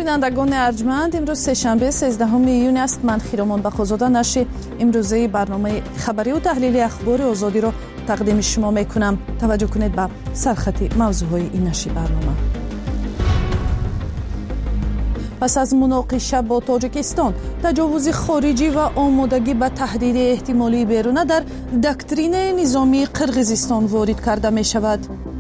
بینندگان ارجمند، امروز سه‌شنبه 13 ایون است. من خیرامان بخوزاده نشر امروزه برنامه خبری و تحلیلی اخبار آزادی را تقدیم شما میکنم. توجه کنید به سرخط موضوعهای این نشر برنامه. پس از مناقشه با تاجیکستان، تجاوز خارجی و آمادگی به تهدید احتمالی بیرونه در دکترین نظامی قرقیزستان وارد کرده می شود.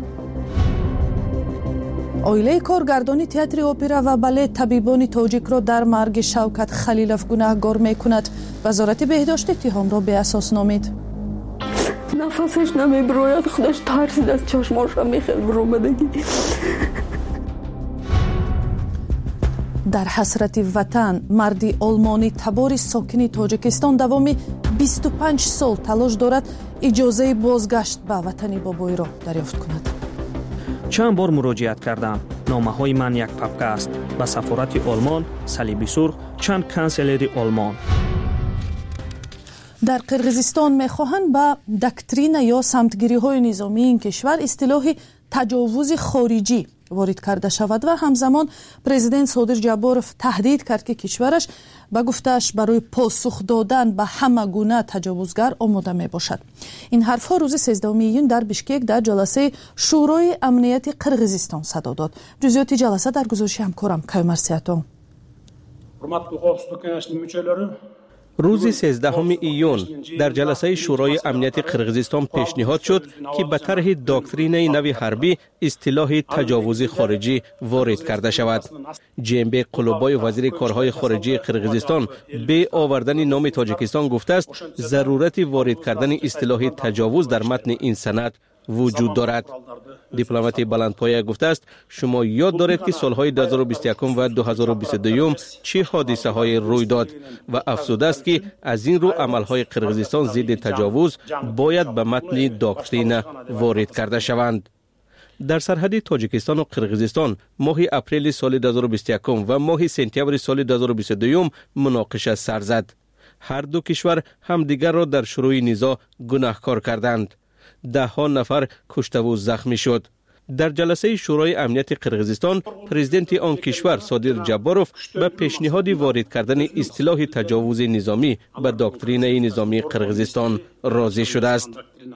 عائله کارگردان تئاتر اپرا و بالت طبیبان تاجیک را در مرگ شوکت خلیلوف گناهکار می کند. وزارت بهداشت اتهام را به اساس نامید. نفسش نمیبراید، خودش ترسید از چشماش میخواد برآمدگی. در حسرت وطن، مردی آلمانی تبار ساکن تاجیکستان دوامی 25 سال تلاش دارد اجازه بازگشت به وطن بابایی را دریافت کند. چند بار مراجعت کردم. نامه‌های من یک پاپکه است. به سفارت آلمان، صلیب سرخ، چند کانسلری آلمان. در قرقیزستان می‌خواهند به دکترین یا سمتگیری‌های نظامی این کشور اصطلاح تجاوز خارجی وارد کرده شود و همزمان پرزیدنت صادق جباروف تهدید کرد که کشورش به گفته‌اش برای پاسخ دادن به همه گونه تجاوزگر آماده می باشد. این حرفها روز 13 ایون در بشکک در جلسه شورای امنیت قرقیزستان صدا داد. جزئیات جلسه در گزارش همکارم کیومر سیاتون. روز 13 ایون در جلسه شورای امنیت قرقیزستان پیشنهاد شد که به طرح دکترین نوی حربی اصطلاح تجاوز خارجی وارد کرده شود. جنبه قلوبای وزیر کارهای خارجی قرقیزستان به آوردن نام تاجیکستان گفته است ضرورت وارد کردن اصطلاح تجاوز در متن این سند وجود دارد. دیپلمات بلندپایه گفته است شما یاد دارید که سالهای 2021 و 2022 چه حادثه های روی داد و افزوده است که از این رو عملهای قرقیزستان ضد تجاوز باید به متن دکترین وارد کرده شوند. در سرحد تاجیکستان و قرقیزستان ماه اپریل سال 2021 و ماه سپتامبر سال 2022 مناقشه سر زد. هر دو کشور همدیگر را در شروع نزاع گناهکار کردند. 10 نفر کشته و زخمی شد. در جلسه شورای امنیت قرقیزستان، پرزیدنت آن کشور صادق جباروف به پیشنهاد وارد کردن اصطلاح تجاوز نظامی به دکترین نظامی قرقیزستان راضی شده است.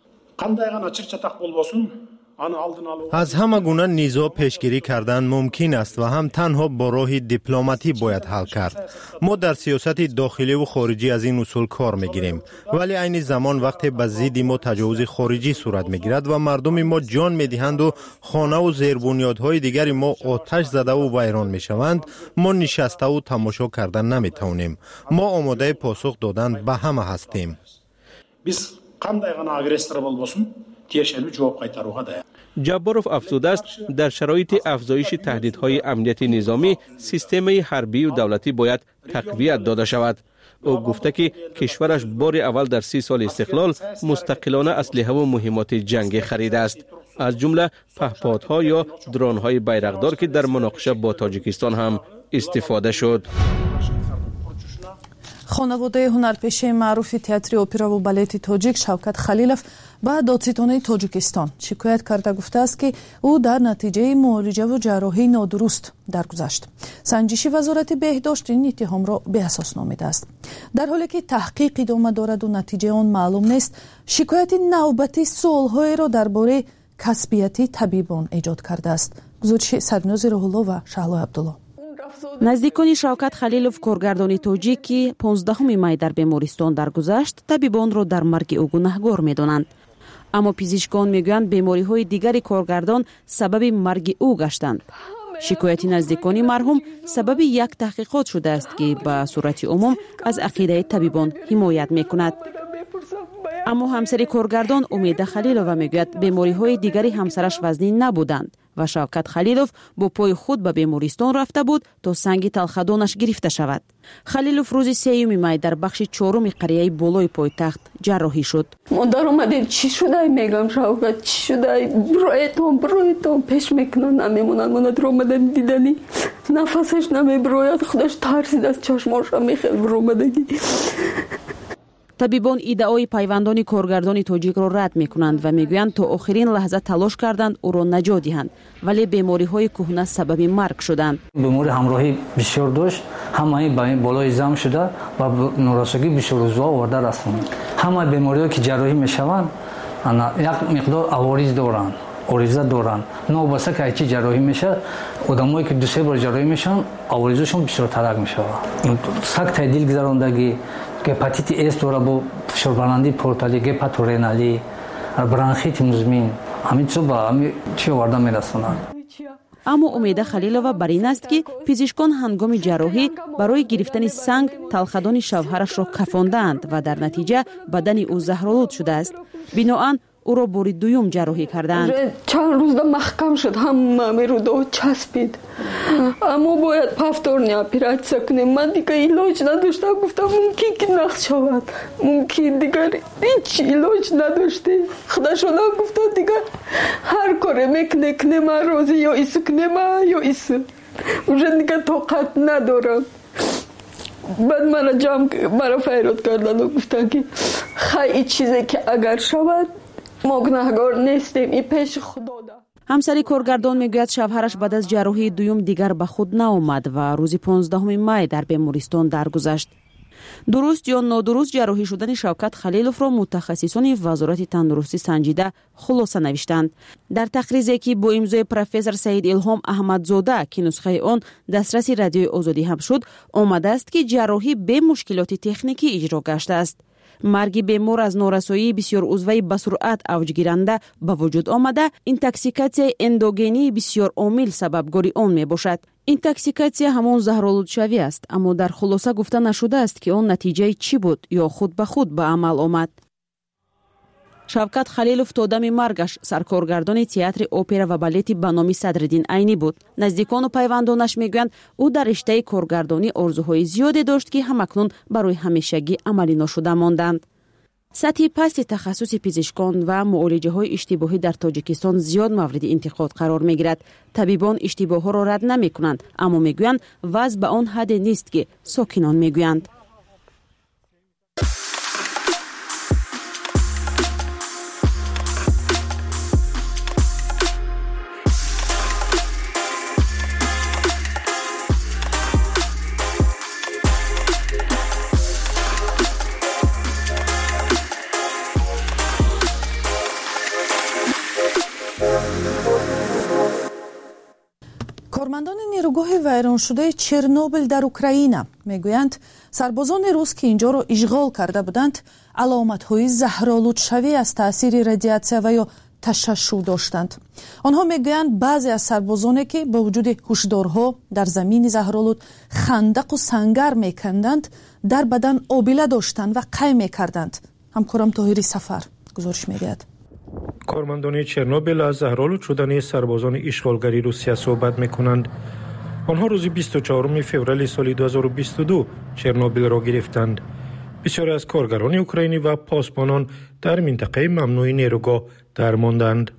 از همه گونه نزاع پیشگیری کردن ممکن است و هم تنها با راه دیپلماتی باید حل کرد. ما در سیاست داخلی و خارجی از این اصول کار میگیریم، ولی عین زمان وقتی به ضد ما تجاوز خارجی صورت میگیرد و مردم ما جان میدهند و خانه و زیربنیادهای دیگر ما آتش زده و ویران میشوند، ما نشسته و تماشا کردن نمیتونیم. ما آماده پاسخ دادن به همه هستیم. biz qanday gana agressor bo'lsin tiyashali javob qaytaruga tayyor. جباروف افزوده است در شرایط افزایش تهدیدهای امنیتی نظامی سیستم حربی و دولتی باید تقویت داده شود. او گفته که کشورش بار اول در 30 سال استقلال مستقلانه اسلحه و مهمات جنگی خریده است، از جمله پهپادها یا درون‌های بیرقدار که در مناقشه با تاجیکستان هم استفاده شد. خانواده هنرپیشه معروف تئاتر اپرا و بالت تاجیک شوکت خلیلوف به دادستانی تاجیکستان شکایت کرده گفته است که او در نتیجه معالجه و جراحی نادرست درگذشت. سنجش وزارت بهداشت این اتهام را به اساس نامیده است. در حالی که تحقیق ادامه دارد و نتیجه آن معلوم نیست، شکایت نوبتی سالهای را درباره کسبیتی طبیبان ایجاد کرده است. گزارش سرنوز روح‌الله و شهلا عبدالله. наздикони шавкат халилов коргардони тоҷик ки 15 май дар бемористон даргузашт табибонро дар марги ӯ гунаҳгор медонанд. аммо пизишкон мегӯянд бемориҳои дигари коргардон сабаби марги ӯ гаштанд. шикояти наздикони марҳум сабаби як таҳқиқот шудааст ки ба сурати умум аз ақидаи табибон ҳимоят мекунад. аммо ҳамсари коргардон умеда халилова мегӯяд бемориҳои дигари ҳамсараш вазнин набуданд ва шавкат халилов бо пои худ ба бемористон рафта буд то санги талхадонаш гирифта шавад. халилов рӯзи 3 май дар бахши 4 қарияи болои пойтахт ҷарроҳӣ шуд. модар омадем чӣ шудай мегам шавкат чӣ шудай броетон пеш мекунад намемонад монад омадем дидани нафасеш намеброяд худаш тарсид аз чашмоша мехел бромадагӣ. табибон иддаои пайвандони коргардони тоҷикро рад мекунанд ва мегӯянд то охирин лаҳза талош карданд ӯро наҷот диҳанд, вале бемориҳои кӯҳна сабаби марг шуданд. бемори ҳамроҳӣ бисёр дошт, ҳамаи ба болои зам шуда ва норасогӣ бисёррӯза оварда расонд. ҳамаи бемориҳое ки ҷарроҳӣ мешаванд як миқдор авориз доранд, ориза доранд. новбаста ки айчи ҷарроҳӣ меша, одамое ки ду-се бор ҷарроҳӣ мешаванд, аворизашон бисёртарак мешавад. сактаи дил гузарондагӣ, гепатити С дора бо фишорбаландии порталӣ, гепатореналӣ, бронхити музмин, ҳамин чизо ба ҳамин чӣ оварда мерасонанд. аммо умеда халилова бар ин аст ки пизишкон ҳангоми ҷарроҳӣ барои гирифтани санг талхадони шавҳарашро кафондаанд ва дар натиҷа бадани ӯ заҳролуд шудааст. биноан ӯро бори дуюм ҷарроҳӣ кардаанд. чанд рӯзда маҳкам шуд, ҳама мерудо часпид, аммо бояд повторни оператсия кунем. ман дигар илоҷ надоштам, гуфтам мумкин ки нақс шавад, мумкин дигар ҳеҷ илоҷ надоштем. худашона гуфта дигар ҳар коре мекуне куне, ман розӣ, ё ису кунема ё ису, уже дигар тоқат надорам. баъд мара файрод кардану гуфтан ки хай ин чизе ки агар шавад мо гунаҳгор нестем, и пеши худода. ҳамсари коргардон мегӯяд шавҳараш баъд аз ҷарроҳии дуюм дигар ба худ наомад ва рӯзи 15 май дар бемористон даргузашт. дуруст ё нодуруст ҷарроҳӣ шудани Шавкат Халиловро мутахассисони вазорати тандурустӣ санҷида хулоса навиштанд. дар тақризе ки бо имзои профессор Саид Илҳом Аҳмадзода ки нусхаи он дастраси радиои Озодӣ ҳам шуд, омадааст ки ҷарроҳӣ бе мушкилоти техникӣ иҷро гаштааст. марги бемор аз норасоии бисёрузваи ба суръат авҷгиранда ба вуҷуд омада, интоксикатсияи эндогении бисёр омил сабабгори он мебошад. интоксикатсия ҳамон заҳролудшавӣ аст, аммо дар хулоса гуфта нашудааст ки он натиҷаи чӣ буд ё худ ба худ ба амал омад. Шавкат Халилов то дами маргаш саркоргардони театри опера ва балети ба номи Садриддин Айнӣ буд. наздикону пайвандонаш мегӯянд ӯ дар риштаи коргардонӣ орзуҳои зиёде дошт ки ҳамакнун барои ҳамешагӣ амалӣ ношуда монданд. сатҳи пасти тахассуси пизишкон ва муолиҷаҳои иштибоҳӣ дар Тоҷикистон зиёд мавриди интиқод қарор мегирад. табибон иштибоҳҳоро рад намекунанд, аммо мегӯянд вазъ ба он ҳадде нест ки сокинон мегӯянд. кормандони нерӯгоҳи вайроншудаи Чернобил дар Украина мегӯянд, сарбозони рус ки инҷоро ишғол карда буданд, аломатҳои заҳролудшавӣ аз таъсири радиатсия ва ё ташашшӯ доштанд. онҳо мегӯянд баъзе аз сарбозоне ки бо вуҷуди ҳушдорҳо дар замини заҳролуд хандақу сангар меканданд, дар бадан обила доштанд ва қай мекарданд. ҳамкорам Тоҳири Сафар гузориш медиҳад. کارمندان چرنوبیل از زهرآلود شدن سربازان اشغالگری روسیه صحبت میکنند. آنها روز 24 فوریه سال 2022 چرنوبیل را گرفتند. بسیاری از کارگران اوکراینی و پاسبانان در منطقه ممنوع نیروگاه درماندند.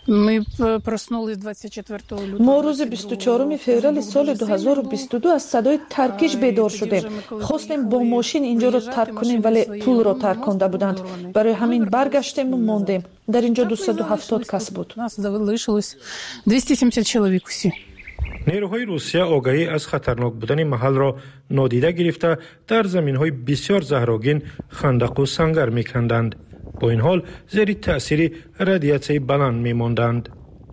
ما روز 24 فوریه سال 2022 از صدای ترکش بیدار شدیم. خواستیم با ماشین اینجا رو ترک کنیم ولی پول رو ترک کنده بودند. برای همین برگشتیم و ماندیم. در اینجا 270 کس بود. نیروهای روسیه آگاهی از خطرناک بودن محل را نادیده گرفته در زمین‌های بسیار زهرآگین خندق و سنگر می‌کندند. با این حال زیر تأثیر رادیاتسیای بلند می‌ماندند.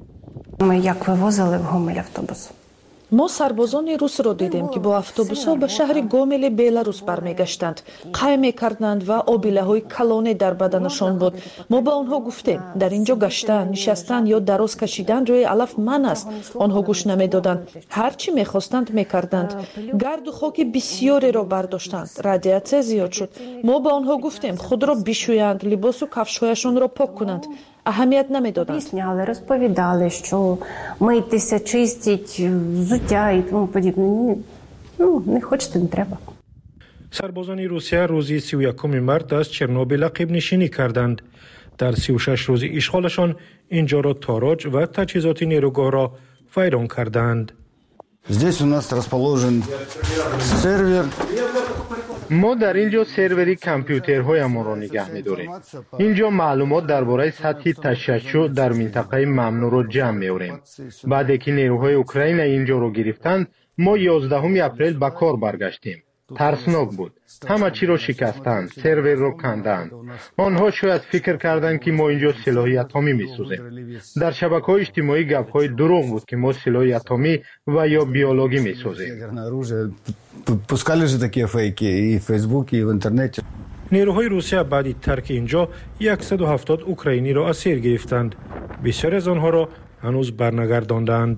ما سربازان روس را دیدیم که با اتوبوس‌ها به شهر گومل بلاروس برمیگشتند. قای می‌کردند و آبیله‌های کلانه در بدنشان بود. ما به آنها گفتیم در اینجا گشتن، نشستن یا دراز کشیدن روی علف من است. آنها گوش نمی‌دادند. هر چی می‌خواستند می‌کردند. گرد و خاک بسیاری را برداشتند. رادیاتسیا زیاد شد. ما به آنها گفتیم خود را بشویند، لباس و کفش‌هایشان را پاک کنند. اهمیت نمیدادند. Але розповідали, що митися, чистіть, взуття і тому подібне. Не хочете, не треба. سربازان روسیه روز 31 مارس از چرنوبیل عقب نشینی کردند. در 36 روز اشغالشان اینجا را تاراج و تجهیزات نیروگاه را ویران کردند. Здесь у нас расположен сервер ما در اینجا سروری کامپیوترهایمان را نگه می‌داریم. اینجا معلومات درباره سطح تشیع در منطقه ممنوع را جمع می‌آوریم. بعد که نیروهای اوکراین اینجا را گرفتند، ما 11 اپریل به کار برگشتیم. ترسناک بود. همه چی رو شکستند، سرور رو کندند. آنها شاید فکر کردند که ما اینجا سلاح اتمی می‌سازیم. در شبکه‌های اجتماعی گپ‌های دروغ بود که ما سلاح اتمی و یا بیولوژی می‌سازیم. Пускали же такие фейки и в Фейсбуке, и в интернете. نیروهای روسیه بعد ترک اینجا 170 اوکراینی را اسیر گرفتند. بسیاری از آنها را هنوز برنگرداندند.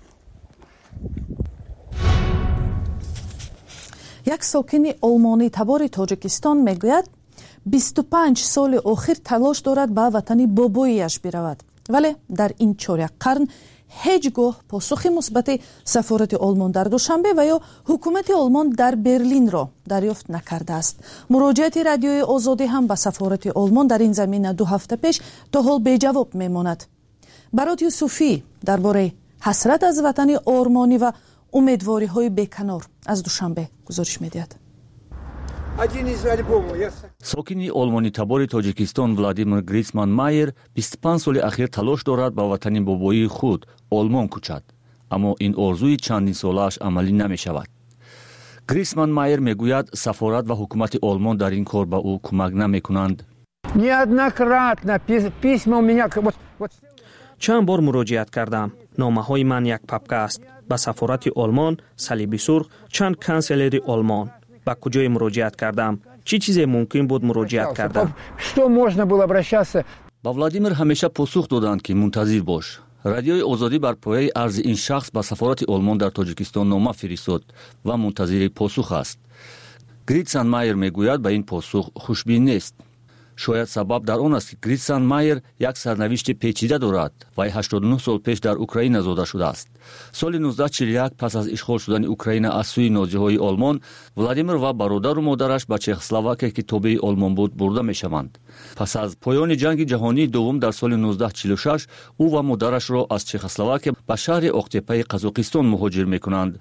یک ساکن آلمانی تبار تاجیکستان میگوید 25 سال آخر تلاش دارد به وطن بابایش برود، ولی در این چهارده قرن هیچگاه پاسخ مثبت سفارت آلمان در دوشنبه و یا حکومت آلمان در برلین را دریافت نکرده است. مراجعت رادیوی آزادی هم به سفارت آلمان در این زمینه 2 هفته پیش تا حال بی جواب میماند. برات یوسفی درباره حسرت از وطن آرمانی و امیدواری های بیکنار از دوشنبه گزارش میدهد. ساکنی آلمانی تبار تاجیکستان ولادیمیر گریسمان مایر 25 سال اخیر تلاش دارد به وطن بابایی خود آلمان کوچد، اما این آرزوی چندین سالش عملی نمی شود. گریسمان مایر میگوید سفارت و حکومت آلمان در این کار به او کمک نمی کنند. چند بار مراجعت کردم. نامه های من یک پاپکه است. به سفارت آلمان، صلیب سرخ، چند کانسلری آلمان. به کجای مراجعت کردم؟ چی چیزی ممکن بود مراجعت کردم؟ با ولادیمیر همیشه پاسخ دادند که منتظر باش. رادیوی آزادی بر پایه عرض این شخص به سفارت آلمان در تاجیکستان نامه فرستاد و منتظر پاسخ است. گریتسان مایر میگوید به این پاسخ خوشبین نیست. شاید سبب در آن است که گریتسان مایر یک سرنوشت پیچیده دارد و 89 سال پیش در اوکراین زاده شده است. سال 1941 پس از اشغال شدن اوکراین از سوی نازی‌های آلمان، ولادیمیر و برادر و مادرش به چخسلواکیه که تابع آلمان بود برده می‌شوند. پس از پایان جنگ جهانی دوم در سال 1946 او و مادرش را از چخسلواکیه به شهر اقتپه قزاقستان مهاجر می‌کنند.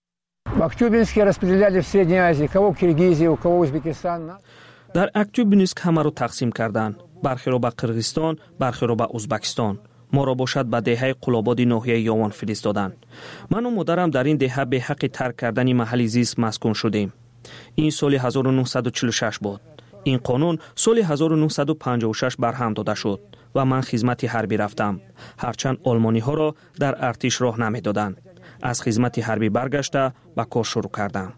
در اکتوبینسک همه را تقسیم کردند. برخی را به قرغیزستان، برخی را به ازبکستان. ما را باشد به دهه قلاباد ناحیه یاوان فرستادند. من و مادرم در این دهه به حق ترک کردن محل زیست مسکون شدیم. این سال 1946 بود. این قانون سال 1956 برهم داده شد و من خدمت حربی رفتم. هرچند آلمانی ها را در ارتش راه نمیدادند. از خدمت حربی برگشته به کار شروع کردم.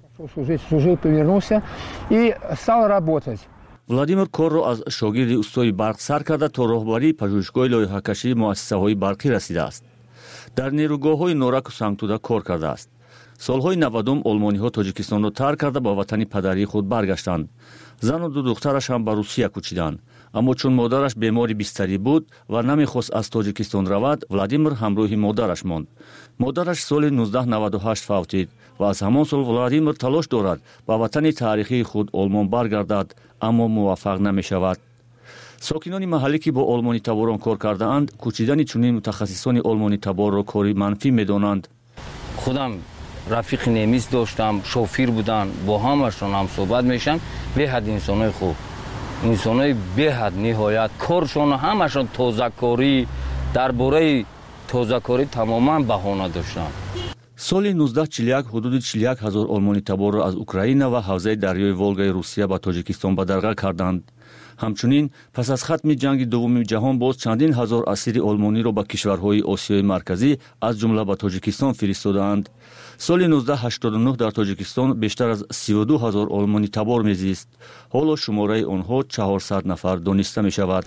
ولادیمیر کار را از شاگرد استاد برق سر کرده تا راهبری پژوهشگاه لایحه‌کشی مؤسسه‌های برقی رسیده است. در نیروگاه‌های نورک و سنگتوده کار کرده است. سالهای 90 آلمانی‌ها تاجیکستان را ترک کرده به وطن پدری خود برگشتند. زن و 2 دخترش هم به روسیه کوچیدند. اما چون مادرش بیماری بستری بود و نمیخواست از تاجیکستان رود، ولادیمیر همراه مادرش ماند. مادرش سال 1998 فوتید و از همان سال ولادیمیر تلاش دارد به وطن تاریخی خود آلمان برگردد، اما موفق نمی شود. ساکنان محلی که با آلمانی تباران کار کرده اند، کوچیدن چنین متخصصان آلمانی تبار را کاری منفی می دانند. خودم رفیق نمیز داشتم، شوفیر بودن، با همشون هم صحبت میشن. به حد انسانای خوب، انسانای به حد نهایت، کارشون همشون تازه‌کاری، درباره تازه‌کاری تماما بهانه داشتن. سال 1941 حدود 41,000 آلمانی تبار را از اوکراین و حوزه دریای ولگای روسیه به تاجیکستان به درگاه کردند. همچنین پس از ختم جنگ دوم جهان باز چندین هزار اسیر آلمانی را به کشورهای آسیای مرکزی از جمله به تاجیکستان فرستادند. سال 1989 در تاجیکستان بیشتر از 32,000 آلمانی تبار میزیست. حالا شماره آنها 400 نفر دانسته می شود.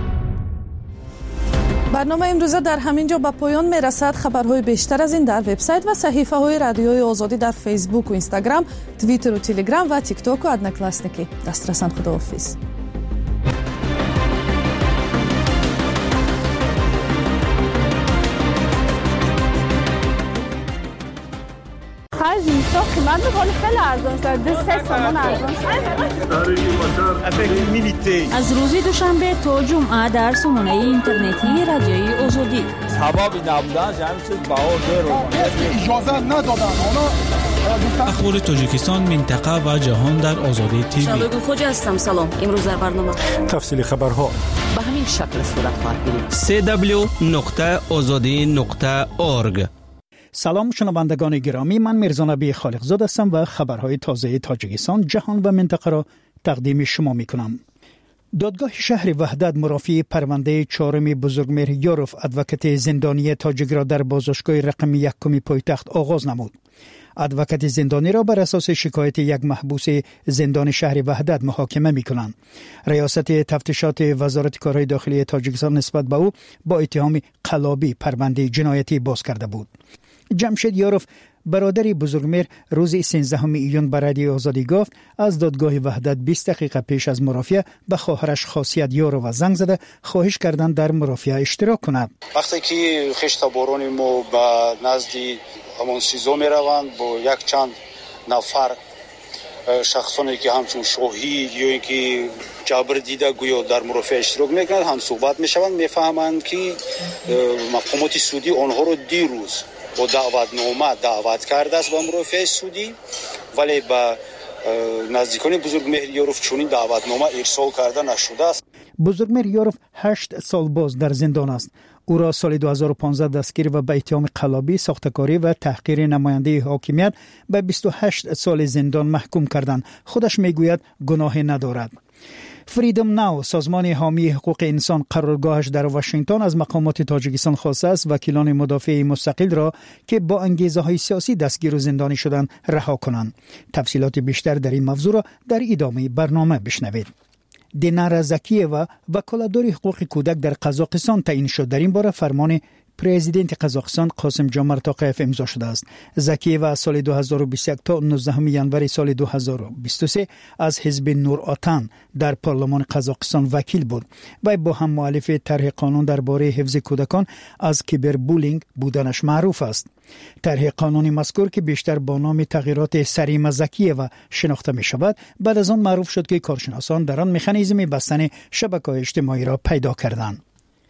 برنامه امروزه در همین جا به پایان می رسد. خبرهای بیشتر از این در وبسایت و صحیفه های رادیوی آزادی در فیسبوک و اینستاگرام، توییتر و تلگرام و تیک تاک و ادناکلاسنیکی دسترسن. خداحافظ. زیستا قیمت میکنه خیلی ارزان شده، 3 تومان ارزان شده. از روز دوشنبه تا جمعه در سامانه اینترنتی رادیوی آزادی. سببی نبودن همین چیز بهار داره. اجازه ندادن اونا اخبار تاجیکستان، منطقه و جهان در آزادی تیوی. شبگون خوجا هستم. سلام. امروز در برنامه تفصیل خبرها به همین شکل صورت خواهد گرفت. www.azadi.org. سلام شنوندگان گرامی، من میرزا نبی خالقزاده هستم و خبرهای تازه تاجیکستان، جهان و منطقه را تقدیم شما میکنم. دادگاه شهر وحدت مرافعه پرونده چهارم بزرگمهر یاروف ادوکات زندانی تاجیک را در بازداشتگاه رقم 1 پایتخت آغاز نمود. ادوکات زندانی را بر اساس شکایت یک محبوس زندان شهر وحدت محاکمه می‌کنند. ریاست تفتیشات وزارت کارهای داخلی تاجیکستان نسبت به او با اتهام قلابی پرونده جنایتی باز کرده بود. جمشید یاروف برادر بزرگمهر روز 13 ایون به رادیو آزادی گفت از دادگاه وحدت 20 دقیقه پیش از مرافعه به خواهرش خاصیت یاروف زنگ زده خواهش کردند در مرافعه اشتراک کند. وقتی که خشتباران ما به نزد همون سیزو می روند با یک چند نفر شخصانی که همچون شاهید یا اینکه جبر دیده گویا در مرافعه اشتراک میکنند هم صحبت میشوند، میفهمند که مقامات سودی آنها رو دیروز با دعوتنامه دعوت کرده است به مرافعه سودی، ولی به نزدیکان بزرگمهر یاروف چنین دعوتنامه ارسال کرده نشده است. بزرگمهر یاروف 8 سال باز در زندان است. او را سال 2015 دستگیر و به اتهام قلابی، ساختکاری و تحقیر نماینده حاکمیت به 28 سال زندان محکوم کردند. خودش میگوید گناهی ندارد. فریدم ناو، سازمان حامی حقوق انسان قرارگاهش در واشنگتن، از مقامات تاجیکستان خواسته است وکیلان مدافع مستقل را که با انگیزه‌های سیاسی دستگیر و زندانی شدند رها کنند. تفصیلات بیشتر در این موضوع را در ادامه برنامه بشنوید. دینارا زکیوا وکالتدار حقوق کودک در قزاقستان تعیین شد. در این باره فرمان پرزیدنت قزاقستان قاسم جومرت توقیف امضا شده است. زکیوا از سال 2021 تا 19 ینوری سال 2023 از حزب نور آتان در پارلمان قزاقستان وکیل بود و با هم مؤلف طرح قانون درباره حفظ کودکان از کیبر بولینگ بودنش معروف است. طرح قانونی مذکور که بیشتر با نام تغییرات سریما زکیوا شناخته می شود، بعد از آن معروف شد که کارشناسان در آن مکانیزم بستن شبکه‌های اجتماعی را پیدا کردند.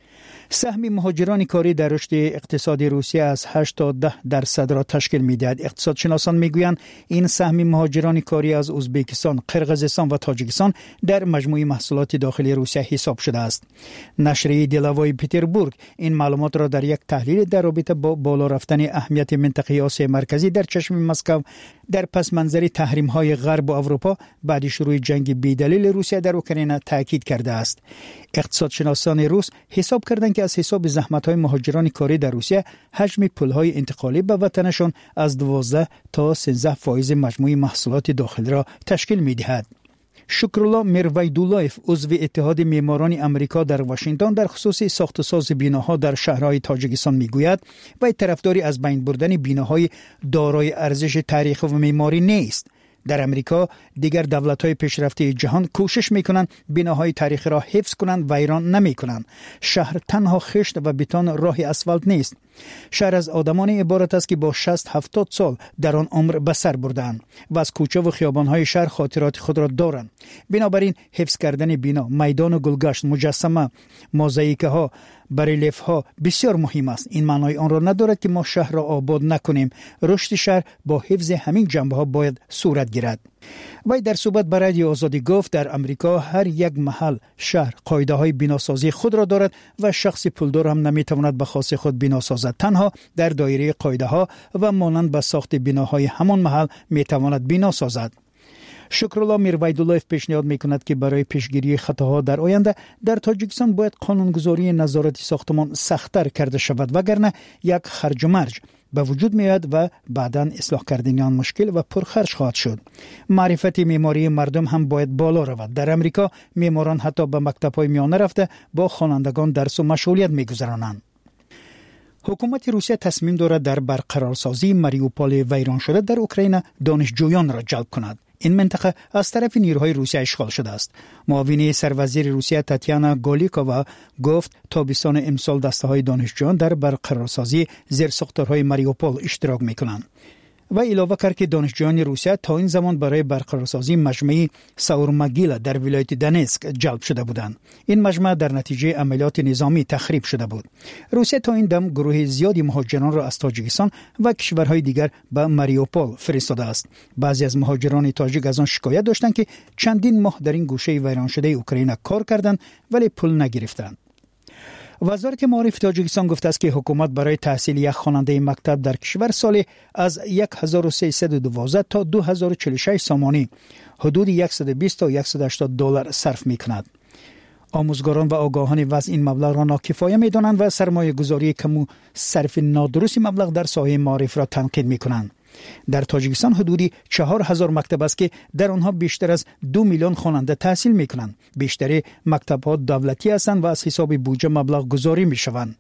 سهم مهاجران کاری در رشد اقتصادی روسیه از 8 تا 10% را تشکیل می‌دهد. اقتصادشناسان می‌گویند این سهم مهاجران کاری از ازبکستان، قرقیزستان و تاجیکستان در مجموع محصولات داخلی روسیه حساب شده است. نشریه دلاوای پتربورگ این معلومات را در یک تحلیل در رابطه با بالا رفتن اهمیت منطقه آسیا مرکزی در چشم مسکو در پس منظر تحریم‌های غرب و اروپا بعد شروع جنگ بی‌دلیل روسیه در اوکراین تاکید کرده است. اقتصادشناسان روس حساب کردند که از حساب زحمت‌های مهاجران کاری در روسیه حجم پول‌های انتقالی به وطنشان از 12 تا 13% مجموع محصولات داخلی را تشکیل می‌دهد. شکرالله میرویدولایف، عضو اتحاد معماران امریکا در واشنگتن، در خصوص ساخت و ساز بیناها در شهرهای تاجیکستان میگوید و طرفداری از بین بردن بیناهای دارای ارزش تاریخی و معماری نیست. در امریکا دیگر دولت‌های پیشرفته جهان کوشش می‌کنند بناهای تاریخی را حفظ کنند و ویران نمی‌کنند. شهر تنها خشت و بتون راه اسفالت نیست. شهر از آدمان عبارت است که با 60-70 سال در آن عمر به سر بردند و از کوچه و خیابان‌های شهر خاطرات خود را دارند. بنابراین حفظ کردن بنا، میدان گلگشت، مجسمه، موزاییک‌ها، بریلیف‌ها بسیار مهم است. این معنای آن را ندارد که ما شهر را آباد نکنیم. رشد شهر با حفظ همین جنبه‌ها باید صورت گیرد. وی در صحبت با رادیو آزادی گفت در امریکا هر یک محل شهر قاعده‌های بناسازی خود را دارد و شخص پولدار هم نمی‌تواند به خاص خود بنا سازد. تنها در دایره قاعده‌ها و مانند به ساخت بناهای همان محل می‌تواند بنا سازد. شکرالله میرویدولایف پیشنهاد می‌کند که برای پیشگیری خطاها در آینده در تاجیکستان باید قانونگذاری نظارت ساختمان سخت‌تر کرده شود، وگرنه یک خرج و مرج به وجود میاد و بعداً اصلاح کردن آن مشکل و پرخرج خواهد شد. معرفت معماری مردم هم باید بالا رود. در امریکا معماران حتی به مکتب‌های میانه رفته با خوانندگان درس و مشغولیت می‌گذرانند. حکومت روسیه تصمیم دارد در برقرارسازی ماریوپول ویران شده در اوکراین دانشجویان را جلب کند. این منطقه از طرف نیروهای روسیه اشغال شده است. معاون سروزیر روسیه تاتیانا گولیکووا گفت تابستان امسال دسته‌های دانشجویان در برقرارسازی زیرساختارهای ماریوپول اشتراک می‌کنند. و علاوه کرد که دانشجویان روسیه تا این زمان برای برقرارسازی مجمع ساورماگیلا در ولایت دنسک جلب شده بودند. این مجمع در نتیجه عملیات نظامی تخریب شده بود. روسیه تا این دم گروه زیادی مهاجران را از تاجیکستان و کشورهای دیگر به ماریوپول فرستاده است. بعضی از مهاجران تاجیک از آن شکایت داشتند که چندین ماه در این گوشه ویران شده اوکراین کار کردند ولی پول نگرفتند. وزارت معارف تاجیکستان گفته است که حکومت برای تحصیل یک خواننده مکتب در کشور سالی از 1312 تا 2046 سامانی حدود 120 تا 180 دلار صرف می‌کند. آموزگاران و آگاهان وضع این مبلغ را ناکفایه می‌دانند و سرمایه گذاری کم و صرف نادرست مبلغ در ساحه معارف را تنقید می‌کنند. در تاجیکستان حدودی 4000 مکتب است که در آنها بیشتر از 2 میلیون خواننده تحصیل می‌کنند. بیشتر مکتب‌ها دولتی هستند و از حساب بودجه مبلغ گذاری می‌شوند.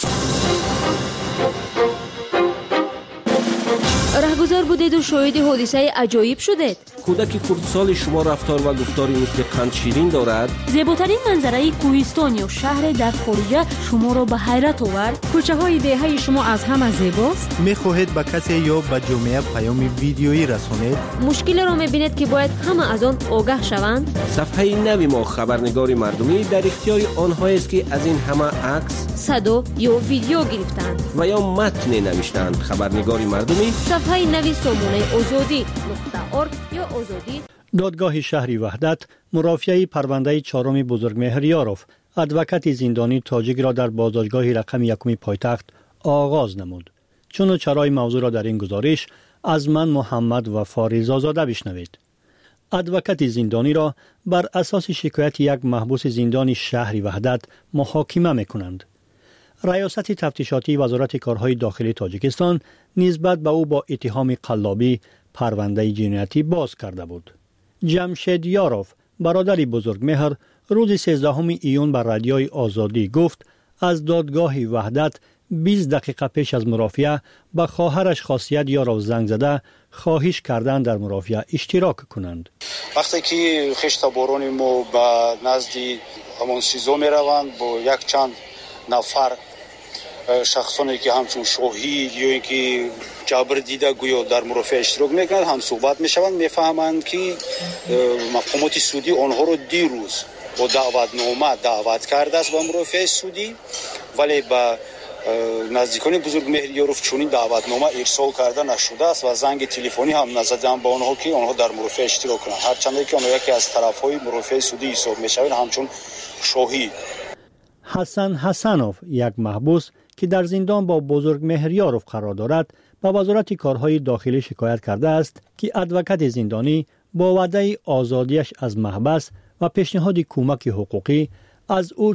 رهگذار بودید و شاهد حادثه عجایب شدید. کودک کردسال شما رفتار و گفتاری مثل قند شیرین دارد. زیباترین منظره کوهستان یا شهر در خارجه شما را به حیرت آورد. کوچه های دهه شما از همه زیباست. می‌خواهید به کسی یا به جامعه پیام ویدیویی رسانید؟ مشکل را می‌بینید که باید همه از آن آگاه شوند. صفحه نوی ما خبرنگار مردمی در اختیار آنها است که از این همه عکس، صدا یا ویدیو گرفتند و یا متن نوشتند. خبرنگار مردمی صفحه نوی سامانه آزادی.org یا آزادی. دادگاه شهری وحدت مرافعه پرونده چهارم بزرگمهر یاروف ادوکات زندانی تاجیک را در بازداشتگاه رقم 1 پایتخت آغاز نمود. چون چرای موضوع را در این گزارش از من محمد و فاریز آزاده بشنوید. ادوکات زندانی را بر اساس شکایت یک محبوس زندانی شهری وحدت محاکمه می‌کنند. ریاست تفتیشاتی وزارت کارهای داخلی تاجیکستان نسبت به او با اتهام قلابی پرونده جنایتی باز کرده بود. جمشید یاروف برادر بزرگمهر روز 13 ایون بر رادیوی آزادی گفت از دادگاه وحدت 20 دقیقه پیش از مرافعه به خواهرش خاصیت یاروف زنگ زده خواهش کردند در مرافعه اشتراک کنند. وقتی که خشت باران ما به نزد همون سیزو می روند با یک چند نفر شخصانی که همچون شاهید یا اینکه جبر دیده گویا در مرافعه اشتراک میکنند هم صحبت میشوند میفهمند که مقامات سعودی آنها رو دیروز با دعوتنامه دعوت کرده است به مرافعه سعودی ولی به نزدیکان بزرگمهر یاروف چنین دعوتنامه ارسال کرده نشده است و زنگ تلفنی هم نزدند به آنها که آنها در مرافعه اشتراک کنند هرچند که آنها یکی از طرفهای مرافعه سعودی حساب میشوند همچون شاهید. حسن حسنوف یک محبوس که در زندان با بزرگمهر یاروف قرار دارد به وزارت کارهای داخلی شکایت کرده است که ادوکات زندانی با وعده آزادیش از محبس و پیشنهاد کمک حقوقی از او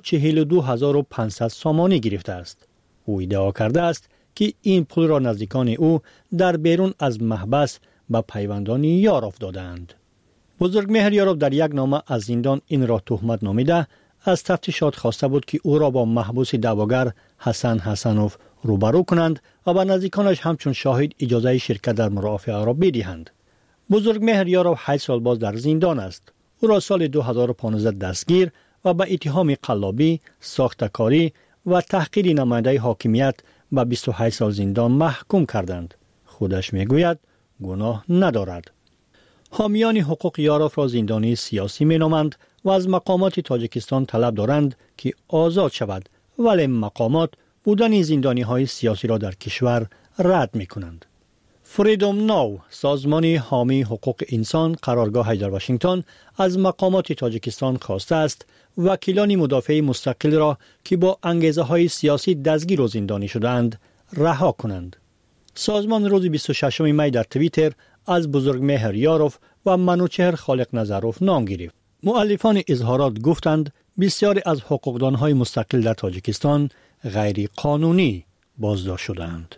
42500 سامانی گرفته است. او ادعا کرده است که این پول را نزدیکان او در بیرون از محبس به پیوندان یاروف دادند. بزرگمهر یاروف در یک نامه از زندان این را تهمت نامیده از تفتیشات خواسته بود که او را با محبوس دعواگر حسن حسنوف روبرو کنند و به نزدیکانش همچون شاهد اجازه شرکت در مرافعه را بدهند. بزرگمهر یاروف 8 سال باز در زندان است. او را سال 2015 دستگیر و به اتهام قلابی، ساختکاری و تحقیر نماینده حاکمیت به 28 سال زندان محکوم کردند. خودش میگوید گناه ندارد. حامیان حقوق یاروف را زندانی سیاسی مینامند و از مقامات تاجیکستان طلب دارند که آزاد شود ولی مقامات بودن زندانی های سیاسی را در کشور رد می کنند. فریدوم ناو سازمان حامی حقوق انسان قرارگاه در واشنگتن از مقامات تاجیکستان خواسته است وکیلان مدافع مستقل را که با انگیزه های سیاسی دستگیر و زندانی شدند رها کنند. سازمان روز 26 می در توییتر از بزرگمهر یاروف و منوچهر خالق نظروف نام گرفت. مؤلفان اظهارات گفتند بسیاری از حقوقدانهای مستقل در تاجیکستان غیر قانونی بازداشت شدند.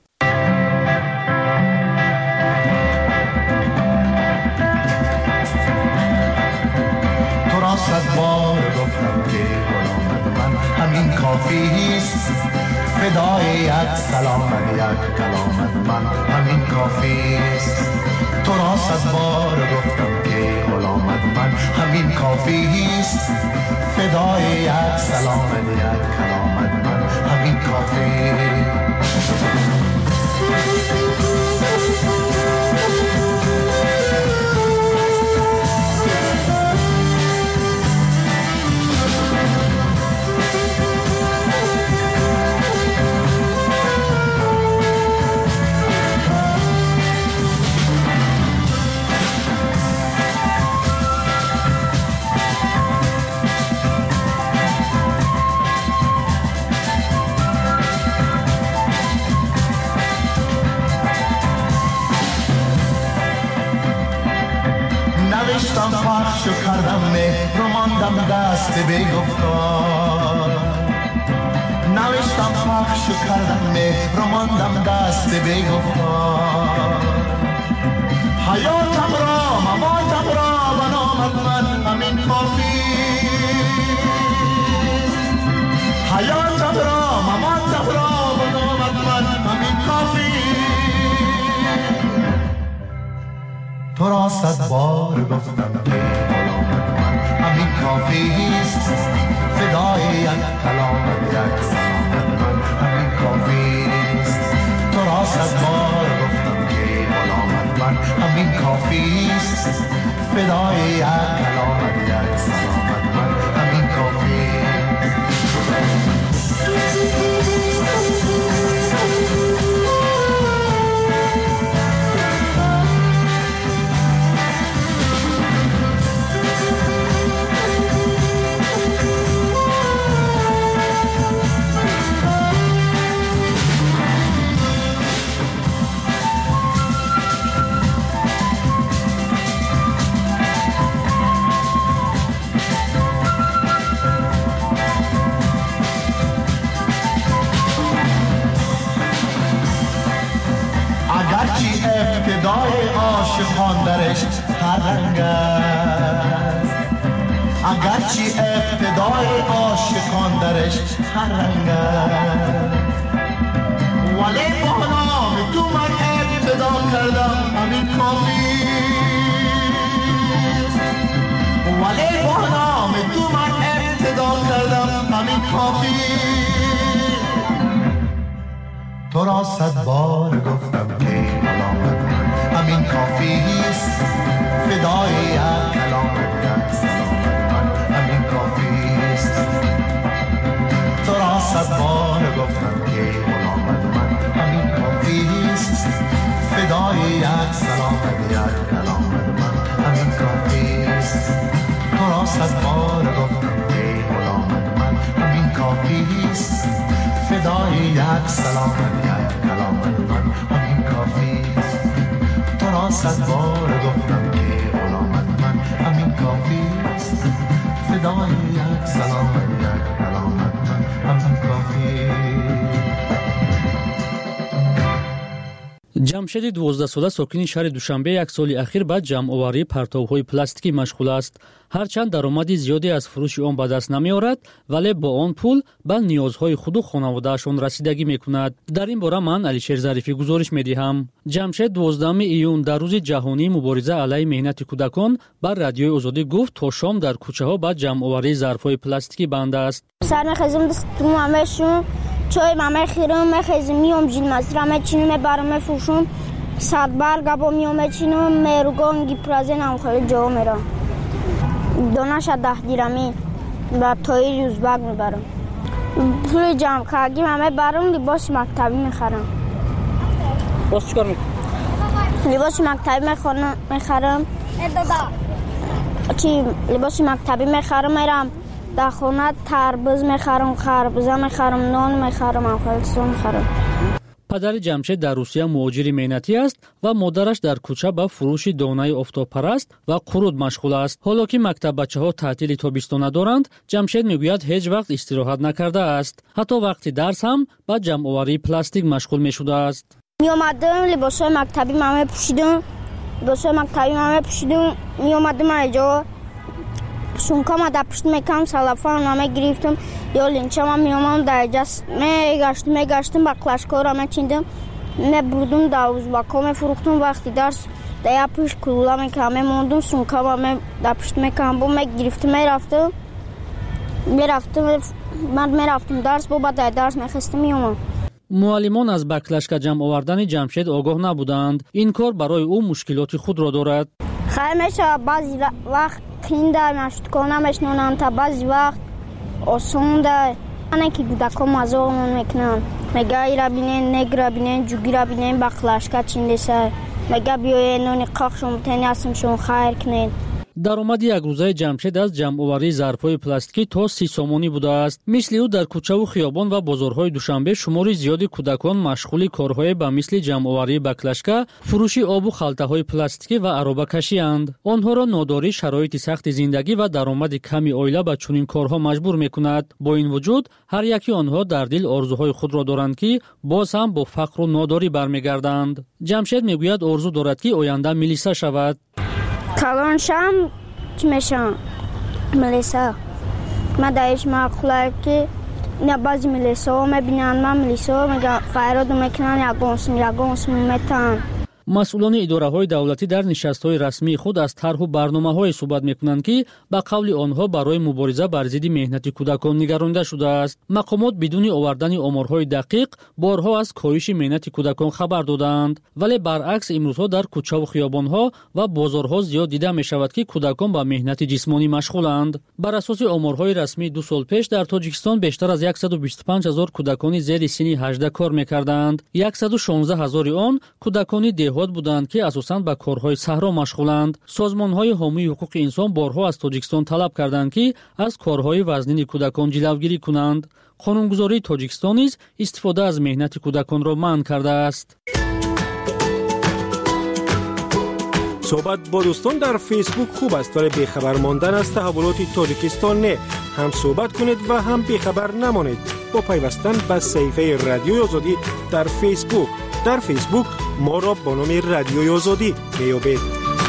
تو را 100 بار گفتم که غلامت من همین کافی است فدای یک سلام یک کلامت من همین کافی است تو را 100 بار گفتم که غلامت من همین کافی است فدای یک سلام یک کلامت من همین کافی کردم مهر و ماندم دست بی گفتار نوشتم پخش کردم مهر و ماندم دست بی گفتار حیاتم را مماتم را و نامت من همین کافی حیاتم را مماتم را و نامت من همین کافی تو را 100 بار گفتم که غلامت من همین کافی است فدای یک کلامت یک سلامت من همین کافی است تو را 100 بار گفتم که غلامت من همین کافی است فدای یک کلامت یک سلامت من همین کافی اگرچه ابتدای عاشقان درش هر رنگ است اگرچه ابتدای عاشقان درش هر رنگ است ولی با نام تو من ابتدا کردم همین کافی ولی با نام تو من ابتدا کردم همین کافی تو را 100 بار گفتم که غلامت من همین کافی است فدای یک کلامت یک سلامت من همین کافی است تو را 100 بار گفتم که غلامت من همین کافی است فدای یک سلامت یک کلامت من همین کافی است تو را 100 بار گفتم که غلامت من همین کافی است فدای یک سلامت یک کلامت من همین کافی است تو را 100 بار گفتم که غلامت من همین کافی است فدای یک سلامت یک کلامت من همین کافی جمشید 12 ساله ساکن شهر دوشنبه یک سال اخیر به جمع‌آوری پرتوهای پلاستیکی مشغول است. هرچند درآمدی زیادی از فروش آن به دست نمی‌آورد، ولی با آن پول به نیازهای خود و خانواده‌شان رسیدگی می‌کند. در این باره من علیشیر ظریفی گزارش می‌دهم. جمشید 12 ایون در روز جهانی مبارزه علیه مهنت کودکان بر رادیوی آزادی گفت تا شام در کوچه‌ها به جمع‌آوری ظرف‌های پلاستیکی بند است. سر می‌خزم دستم همشون چای مامه خیرم می‌خزم میام جین مزرعه چینم برام فروشم 100 برگ با میام چینم مرگان گیپرازن خیلی جا میرم دانش 10 دیرمی و تای روزبگ میبرم پول جمع کردیم همه برام لباس مکتبی میخرم. باز چیکار میکنی؟ لباس مکتبی میخرم چی لباس مکتبی میخرم میرم در خونه تربوز میخرم خربوزه میخرم نان میخرم افغانستان میخرم. پدر جمشید در روسیه مهاجر مهنتی است و مادرش در کوچه به فروش دانه آفتابپرست و قرود مشغول است. حالا که مکتب بچه‌ها تعطیل تابستان ندارند، جمشید میگوید هیچ وقت استراحت نکرده است. حتی وقتی درس هم به جمع‌آوری پلاستیک مشغول میشده است. میومدم لباسای مکتبی مامه پوشیدم. میومدم اینجا سونکام در پشت میکنم سلافان نامه گرفتم یا لینچم میومدم در جست میگشتم با کلاشکار همه چیندم میبردم در ازباکا میفروختم. وقتی درس در پشت کلولا میکنم میموندم سونکام همه در پشت میکنم با میگرفتم میرفتم درس با در درس میخستم میومم. معلمان از به کلاشکا جمع آوردن جمشید آگاه نبودند. این کار برای او مشکلات خود را دارد. خیلی میشه بعضی وقت خینده نشتکانه میشنونن تا بعضی وقت آسان ده منه که کودکا مزاقمون میکنن میگه ای را بینین نگ را بینین جوگی را بینین با کلاشکا چینده سر میگه بیایه نونی قاق شما تینی هستم شما خیر کنید. даромади якрӯзаи ҷамшед аз ҷамъоварии зарфҳои пластикӣ то 30 сомонӣ будааст. мисли ӯ дар кӯчаву хиёбон ва бозорҳои Душанбе шумори зиёди кӯдакон машғули корҳое ба мисли ҷамъоварии баклашка, фурӯши обу халтаҳои пластикӣ ва аробакашианд. онҳоро нодорӣ, шароити сахти зиндагӣ ва даромади ками оила ба чунин корҳо маҷбур мекунад. бо ин вуҷуд ҳар яки онҳо дар дил орзуҳои худро доранд ки боз ҳам бо фақру нодорӣ бармегарданд. ҷамшед мегӯяд орзу дорад ки оянда милиса шавад. کلانشم چی میشم ملیسا من دایش معقوله که نه بعضی ملیسا میبینن من ملیسا میگه خیرات میکنن یگانسم میتن. масъулони идораҳои давлатӣ дар нишастҳои расмии худ аз тарҳу барномаҳое суҳбат мекунанд ки ба қавли онҳо барои мубориза бар зидди меҳнати кӯдакон нигаронида шудааст. мақомот бидуни овардани оморҳои дақиқ борҳо аз коҳиши меҳнати кӯдакон хабар додаанд, вале баръакс имрӯзҳо дар кӯчаву хиёбонҳо ва бозорҳо зиёд дида мешавад ки кӯдакон ба меҳнати ҷисмонӣ машғуланд. бар асоси оморҳои расмии 2 сол пеш дар Тоҷикистон бештар аз 125 000 кӯдакони зери синни 18 кор мекарданд. 116 000 он кӯдакони деҳот буданд ки асосан ба корҳои саҳро машғуланд. созмонҳои ҳомии ҳуқуқи инсон борҳо аз Тоҷикистон талаб карданд ки аз корҳои вазнини кӯдакон ҷилавгирӣ кунанд. қонунгузории Тоҷикистон низ истифода аз меҳнати кӯдаконро манъ кардааст. صحبت با دوستان در فیسبوک خوب است ولی بیخبر ماندن از تحولات تاجیکستان نه. هم صحبت کنید و هم بیخبر نمانید با پیوستن به صفحه رادیوی آزادی در فیسبوک. در فیسبوک ما را با نام رادیوی آزادی میابید.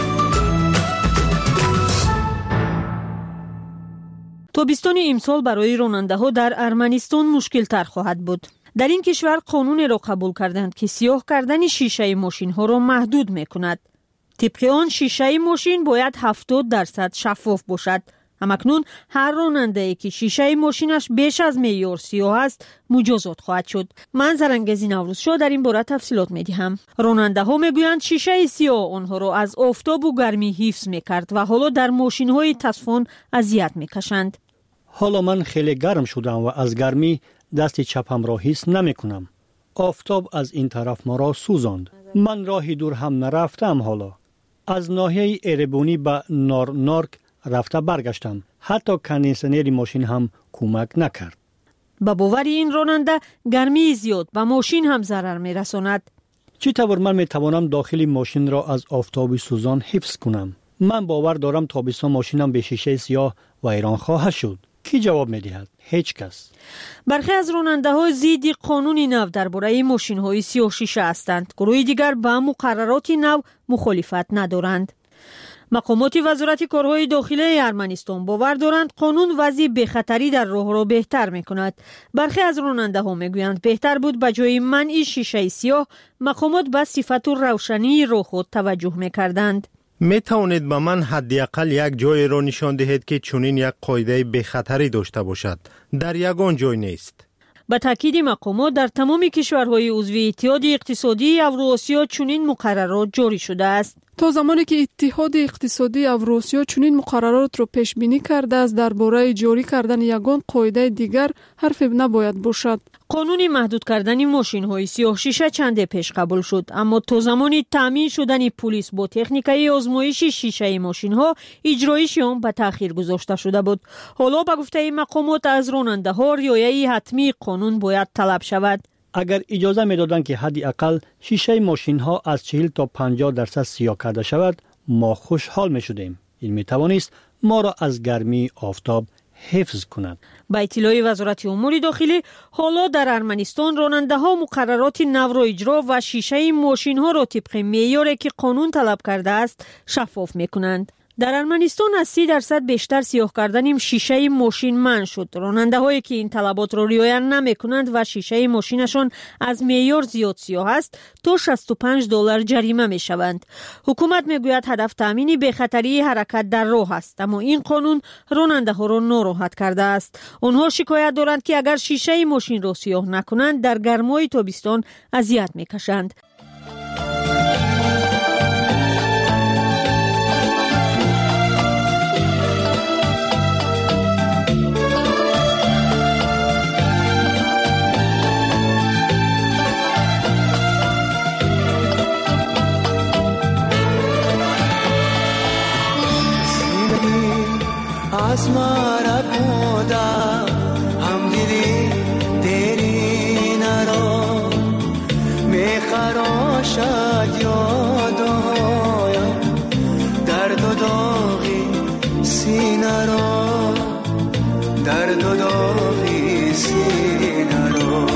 تابستان امسال برای راننده‌ها در ارمنستان مشکل‌تر خواهد بود. در این کشور قانونی را قبول کردند که سیاه کردن شیشه ماشین‌ها را محدود می‌کند. طبق آن شیشه ماشین باید 70% شفاف باشد. همکنون هر راننده‌ای که شیشه ماشینش بیش از معیار سیاه است مجازات خواهد شد. من زرنگزی نوروزشاه در این باره تفصیلات می‌دهم. راننده‌ها میگویند شیشه سیاه آنها را از آفتاب و گرمی حفظ می‌کرد و حالا در ماشین‌های تصفن اذیت می‌کشند. حالا من خیلی گرم شدم و از گرمی دست چپم را حس نمی‌کنم. آفتاب از این طرف ما را سوزاند. من راهی دور هم نرفتم. حالا از ناحیه ایربونی به نارک رفته برگشتم. حتی کندیشنر ماشین هم کمک نکرد. با باور این راننده گرمی زیاد به ماشین هم ضرر می‌رساند. چطور من می‌توانم داخل ماشین را از آفتاب سوزان حفظ کنم؟ من باور دارم تابستان ماشینم به شیشه سیاه و ایران خواهد شد. کی جواب می‌دهد؟ هیچ کس. برخی از راننده‌ها ضد قانون نو درباره ماشین‌های سیاه شیشه هستند. گروه دیگر با مقررات نو مخالفت ندارند. مقامات وزارت کارهای داخلی ارمنستان باور دارند قانون وضع بخطری در راه را بهتر می‌کند. برخی از راننده‌ها می‌گویند بهتر بود به جای منع شیشه سیاه مقامات به صفت و روشنی راه خود توجه می‌کردند. می توانید به من حداقل یک جای را نشان دهید که چنین یک قاعده بخطری داشته باشد؟ در یگان جای نیست. به تاکید مقامات در تمام کشورهای عضو اتحاد اقتصادی اوراسیا چنین مقررات جاری شده است. تا زمانی که اتحاد اقتصادی اوراسیا چنین مقررات را پیش بینی کرده است درباره جاری کردن یگان قاعده دیگر حرف نباید باشد. قانون محدود کردن ماشین‌های سیاه شیشه چند پیش قبول شد، اما تا زمانی تامین شدن پلیس با تکنیکای آزمایش شیشه ماشین‌ها اجرایش آن به تأخیر گذاشته شده بود. حالا به گفته مقامات از راننده‌ها رعایت حتمی قانون باید طلب شود. اگر اجازه می‌دادند که حداقل شیشه ماشین‌ها از 40 تا 50% سیاه کرده شود، ما خوشحال می‌شدیم. این می‌توانست ما را از گرمی آفتاب حفظ کند. با اطلاع وزارت امور داخلی حالا در ارمنستان راننده‌ها مقررات نو را اجرا و شیشه ماشین‌ها را طبق معیاری که قانون طلب کرده است شفاف می‌کنند. در ارمنستان از 30% بیشتر سیاه کردن شیشه ماشین منع شد. راننده‌هایی که این طلبات را رعایت نمی‌کنند و شیشه ماشینشان از معیار زیاد سیاه است تا $65 جریمه می‌شوند. حکومت می‌گوید هدف تامین بخطری حرکت در راه است، اما این قانون راننده‌ها را ناراحت کرده است. آنها شکایت دارند که اگر شیشه ماشین را سیاه نکنند در گرمای تابستان اذیت می‌کشند. مرا بودم هم دلی دیرین را میخراشد یادایم درد و داغی سینه را درد و داغی سینه را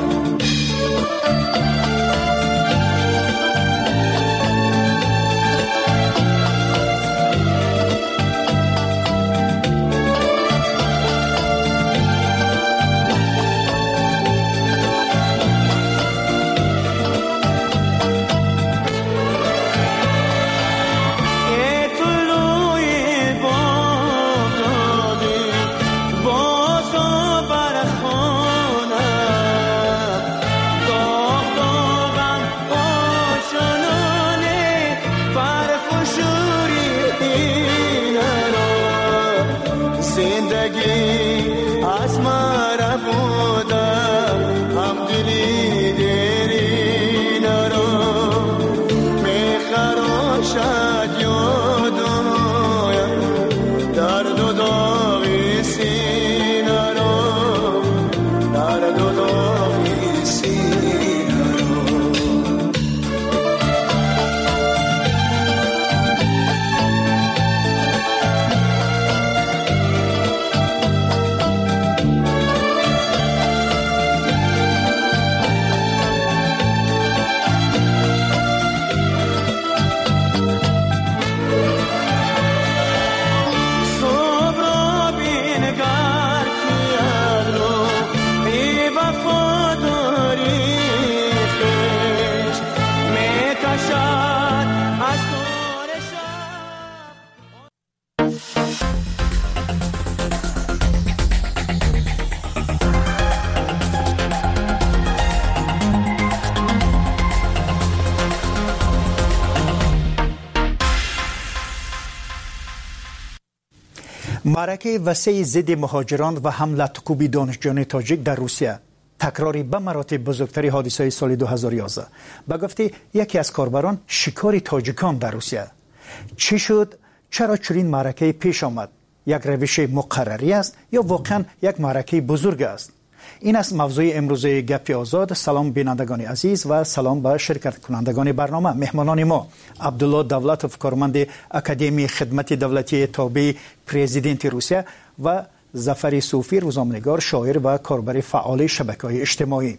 معرکه وسیع ضد مهاجران و حمله کوبی دانشجویان تاجیک در روسیه تکراری به مراتب بزرگترین حادثه سال 2011 به گفته یکی از کاربران شکار تاجیکان در روسیه. چی شد؟ چرا چنین معرکه پیش آمد؟ یک روش مقرری است یا واقعا یک معرکه بزرگ است؟ این است موضوع امروز گپ آزاد. سلام بینندگان عزیز و سلام به شرکت کنندگان برنامه. مهمانان ما عبدالله دولتوف، کارمند اکادمی خدمت دولتی تابع پرزیدنت روسیه، و ظفر صوفی، روزنامه‌نگار، شاعر و کاربر فعال شبکه‌های اجتماعی.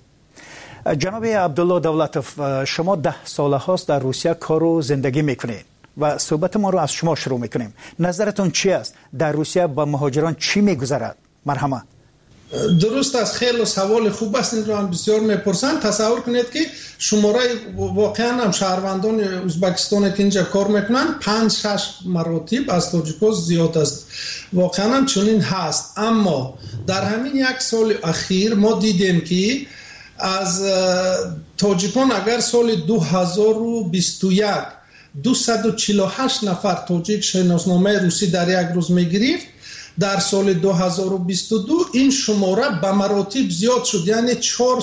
جناب عبدالله دولتوف، شما 10 سال هاست در روسیه کار و زندگی میکنید و صحبت ما رو از شما شروع میکنیم. نظرتون چی است؟ در روسیه با مهاجران چی میگذرد؟ مرحمت. درست است، خیلی سوال خوب است. این رو هم بسیار میپرسند. تصور کنید که شماره واقعا هم شهروندان ازبکستان که اینجا کار میکنن 5-6 مراتب از تاجیک‌ها زیاد است. واقعا هم چنین هست. اما در همین یک سال اخیر ما دیدیم که از تاجیکان اگر سال 2021 248 نفر تاجیک شناسنامه روسی در یک روز میگرفت، در سال 2022 این شماره به مراتب زیاد شد، یعنی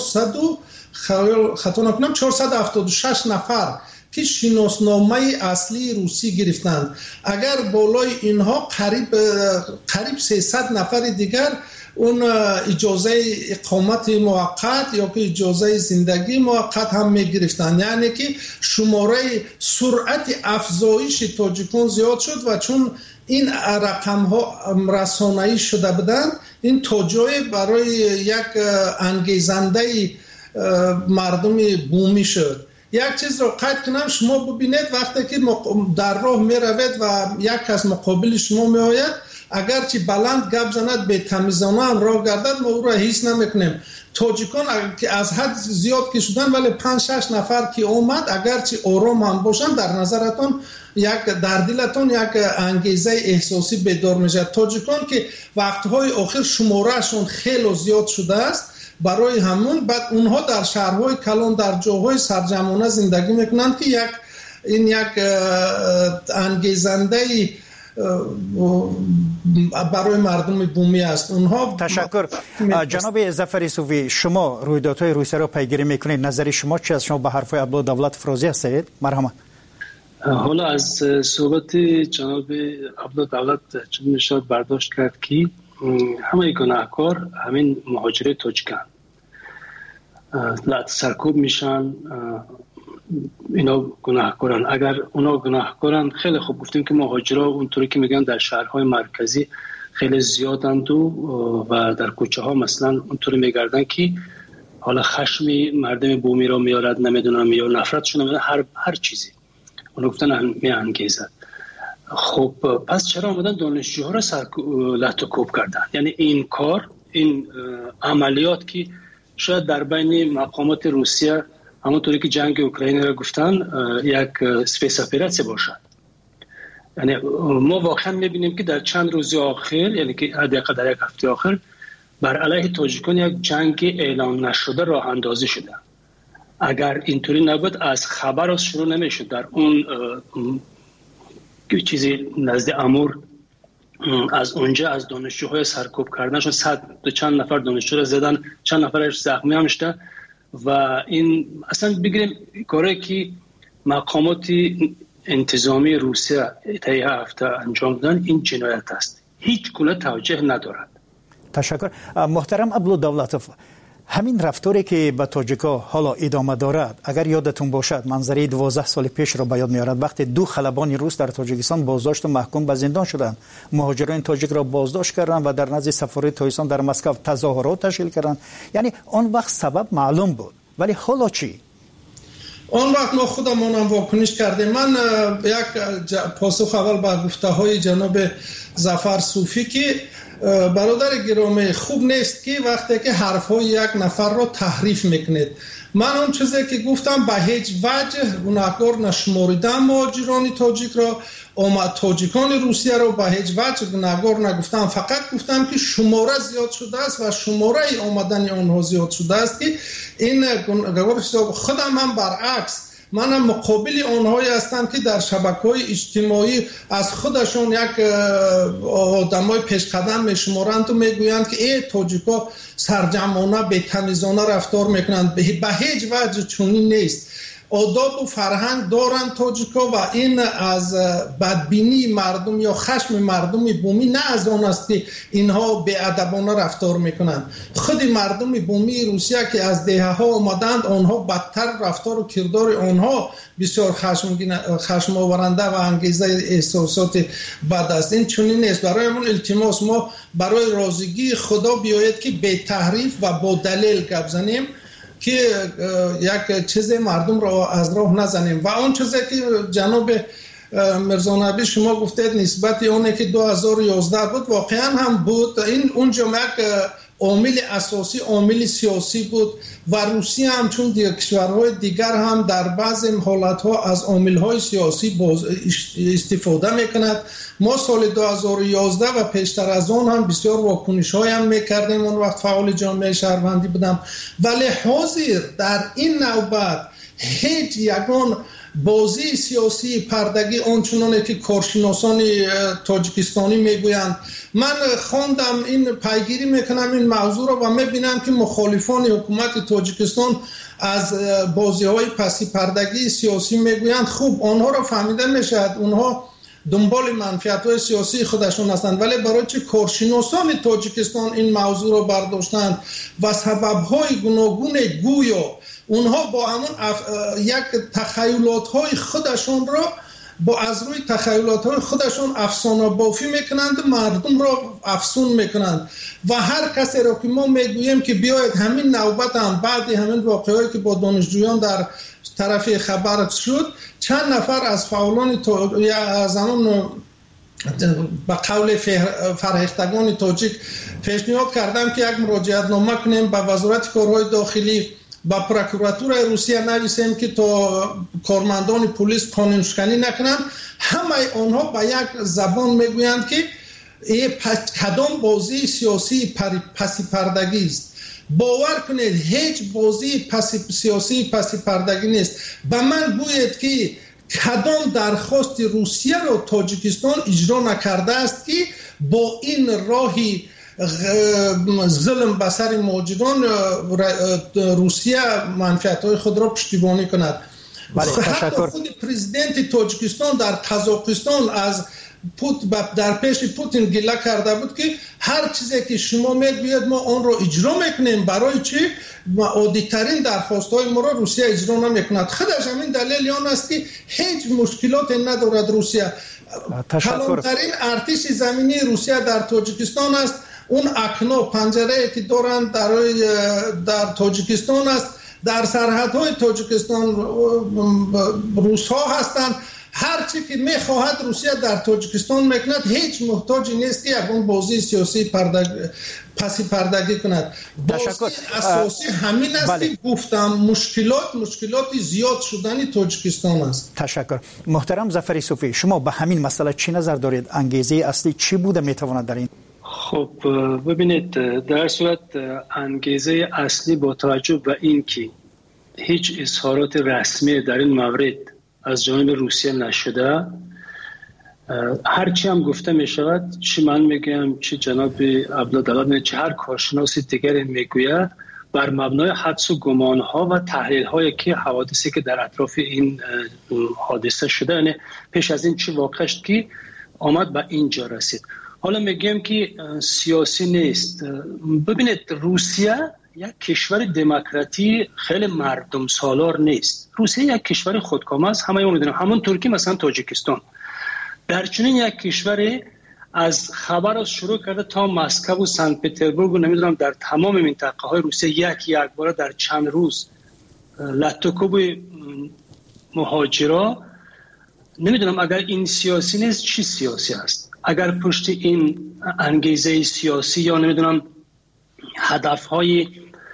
476 نفر که شناسنامه اصلی روسی گرفتند. اگر بالای اینها قریب 300 نفر دیگر اون اجازه اقامت موقت یا که اجازه زندگی موقت هم میگرفتند. یعنی که شماره سرعت افزایش تاجیکان زیاد شد و چون این رقم ها رسانه‌ای شده بودند، این توجه برای یک انگیزنده مردم بومی شد. یک چیز رو قید کنم، شما ببینید وقتی که در راه می روید و یک از مقابل شما می آید، اگرچه بلند گپ زند به تمیزانه هم راه گردد، ما او را حس نمیکنیم. تاجیکان که از حد زیاد که شدن، ولی 5-6 نفر که اومد، اگرچه آرام هم باشن، در نظرتون در دلتون یک انگیزه احساسی بیدار میشه. تاجیکان که وقتهای آخر شمارهشون خیلی زیاد شده است، برای همون بعد اونها در شهرهای کلان در جاهای سرجمانه زندگی میکنند که یک انگیزنده برای مردم بومی است. اونها تشکر. جناب ظفر صوفی، شما رویدادهای روسیه را پیگیری میکنید، نظر شما چی است؟ شما به حرفای عبدالله دولتوف راضی هستید؟ مرحبا. حالا از صحبت جناب عبدالدولت چون میشد برداشت کرد که همه گناهکار همین مهاجر تاجیکن سرکوب میشن، اینا گناهکارن. اگر اونا گناهکارن خیلی خوب، گفتیم که مهاجرها اونطوری که میگن در شهرهای مرکزی خیلی زیادند و در کوچه ها مثلا اونطوری میگردن که حالا خشمی مردم بومی را میارد، نمیدونم یا نفرتشون نمیدونم، هر چیزی اونو گفتن میانگیزد. خب پس چرا آمدن دانشجوها را لطوکوب کردن؟ یعنی این کار، این عملیات که شاید در بین مقامات روسیه همونطوری که جنگ اوکراین را گفتن یک سپیس اپراسیون باشد. یعنی ما واقعا میبینیم که در چند روز آخر، یعنی که حداقل در یک هفته آخر، بر علیه تاجیکان یک جنگ اعلام نشده راه اندازی شده. اگر اینطوری نبود از خبر شروع نمیشد. در اون چیزی نزد امور از اونجا از دانشجوهای سرکوب کردنشون چند نفر دانشجو را زدن، چند نفرش زخمی هم شده. و این اصلا بگیریم کاری که مقامات انتظامی روسیه طی هفته انجام دادن، این جنایت است، هیچ گونه توجه ندارد. تشکر. محترم عبدالدولتوف، همین رفتاری که به تاجیکا حالا ادامه دارد، اگر یادتون باشد منظره 12 سال پیش را به یاد میارد، وقتی 2 خلبان روس در تاجیکستان بازداشت و محکوم به زندان شدند. مهاجران تاجیک را بازداشت کردند و در نزد سفارت تاجیکستان در مسکو تظاهرات تشکیل کردند. یعنی آن وقت سبب معلوم بود، ولی حالا چی؟ آن وقت ما خودمون هم واکنش کردیم. من یک پاسخ اول به گفته های جناب ظفر صوفی که برادر گرامی، خوب نیست که وقتی که حرفهای یک نفر را تحریف میکنید. من اون چیزی که گفتم به هیچ وجه گناهکار نشماریدم مهاجران تاجیک را، تاجیکان روسیه را به هیچ وجه گناهکار نگفتم. فقط گفتم که شماره زیاد شده است و شماره آمدن آنها زیاد شده است که این گناهکار خودم هم برعکس، منم مقابل آنهایی هستم که در شبکه‌های اجتماعی از خودشون یک آدمای پیشقدم میشمارند و میگویند که ای تاجیکا سرجمانه بی‌تمیزانه رفتار میکنند. به هیچ وجه چنین نیست. آداب و فرهنگ دارند تاجیکا و این از بدبینی مردم یا خشم مردم بومی نه از آن است که اینها بی‌ادبانه رفتار میکنند. خود مردم بومی روسیه که از دهه ها آمدند، آنها بدتر رفتار و کردار آنها بسیار خشم آورنده و انگیزه احساسات بد است. این چنین نیست. برایمون التماس، ما برای راضیگی خدا بیاید که بی تحریف و با دلیل گپ زنیم که یک چیز مردم را از راه نزنیم. و اون چیزی که جناب مرزا نبی شما گفتید نسبت اونه که 2011 بود، واقعا هم بود. این اونجا یک عامل اساسی، عامل سیاسی بود و روسیه هم چون کشورهای دیگر هم در بعض حالتها از عاملهای سیاسی استفاده میکند. ما سال 2011 و پیشتر از آن هم بسیار واکنش‌های هم میکردیم. اون وقت فعال جامعه شهروندی بودم، ولی حاضر در این نوبت هیچ یگان بازی سیاسی پردگی آنچنانه که کارشناسان تاجیکستانی میگویند. من خواندم، این پیگیری میکنم این موضوع را و میبینم که مخالفان حکومت تاجیکستان از بازی های پسی پردگی سیاسی میگویند. خوب، آنها را فهمیده میشد، اونها دنبال منفعت های سیاسی خودشون هستند، ولی برای چه کارشناسان تاجیکستان این موضوع را برداشتند و سبب های گوناگون گویا اونها با همون یک تخیلات های خودشون را از روی تخیلات های خودشون افسانه بافی میکنند، مردم را افسون میکنند. و هر کسی را که ما میگوییم که بیاید همین نوبت هم بعد همین واقعهایی که با دانشجویان در طرف خبر شد، چند نفر از فعالان از همون به قول فرهیختگان تاجیک پیشنهاد کردم که یک مراجعت نامه کنیم به وزارت کارهای داخلی، با پروکراتور روسیه نویسیم که تا کارمندان پلیس قانونشکنی نکنند. همه آنها به یک زبان میگویند که این کدام بازی سیاسی پسی پردگی است. باور کنید هیچ بازی سیاسی پسی پردگی نیست. به من گوید که کدام درخواست روسیه را تاجیکستان اجرا نکرده است که با این راهی ظلم بر سر مهاجران روسیه منفعت‌های خود را پشتیبانی کند. تشکر. خود پرزیدنت تاجیکستان در قزاقستان از در پیش پوتین گله کرده بود که هر چیزی که شما میگوید ما آن را اجرا میکنیم. برای چی؟ عادی‌ترین درخواست‌های ما را روسیه اجرا نمیکند. خودش همین دلیل آن است که هیچ مشکلاتی ندارد روسیه. کلانترین ارتش زمینی روسیه در تاجیکستان است. اون اکنا پنجره‌ای که دارند در تاجیکستان است. در سرحدهای تاجیکستان روس‌ها هستند. هر چی که میخواهد روسیه در تاجیکستان میکند. هیچ محتاج نیست که یک بازی سیاسی پسی پردگی کند. تشکر. اساسی همین است که گفتم مشکلات زیاد شدن تاجیکستان است. تشکر. محترم ظفر صوفی، شما به همین مسئله چی نظر دارید؟ انگیزه اصلی چی بوده میتواند در این؟ خب ببینید، در صورت انگیزه اصلی با توجه به این که هیچ اظهارات رسمی در این مورد از جانب روسیه نشده، هرچی هم گفته می شود، چی من میگم چی جناب عبدالله چه هر کارشناس دیگری میگوید، بر مبنای حدس و گمان ها و تحلیل هایی که حوادثی که در اطراف این حادثه شده، یعنی پیش از این چی واقع شد که آمد به اینجا رسید. حالا میگم که سیاسی نیست. ببینید، روسیه یک کشور دموکراتی خیلی مردم سالار نیست. روسیه یک کشور خودکامه است، همه ما میدونیم. همون ترکی مثلا تاجیکستان در چنین یک کشوری از خبر از شروع کرده تا مسکو و سنت پترزبورگ و نمیدونم در تمام منطقه های روسیه یک بار در چند روز لطکوب مهاجرا، نمیدونم اگر این سیاسی نیست چی سیاسی است. اگر پشت این انگیزه سیاسی یا نمیدونم هدفهای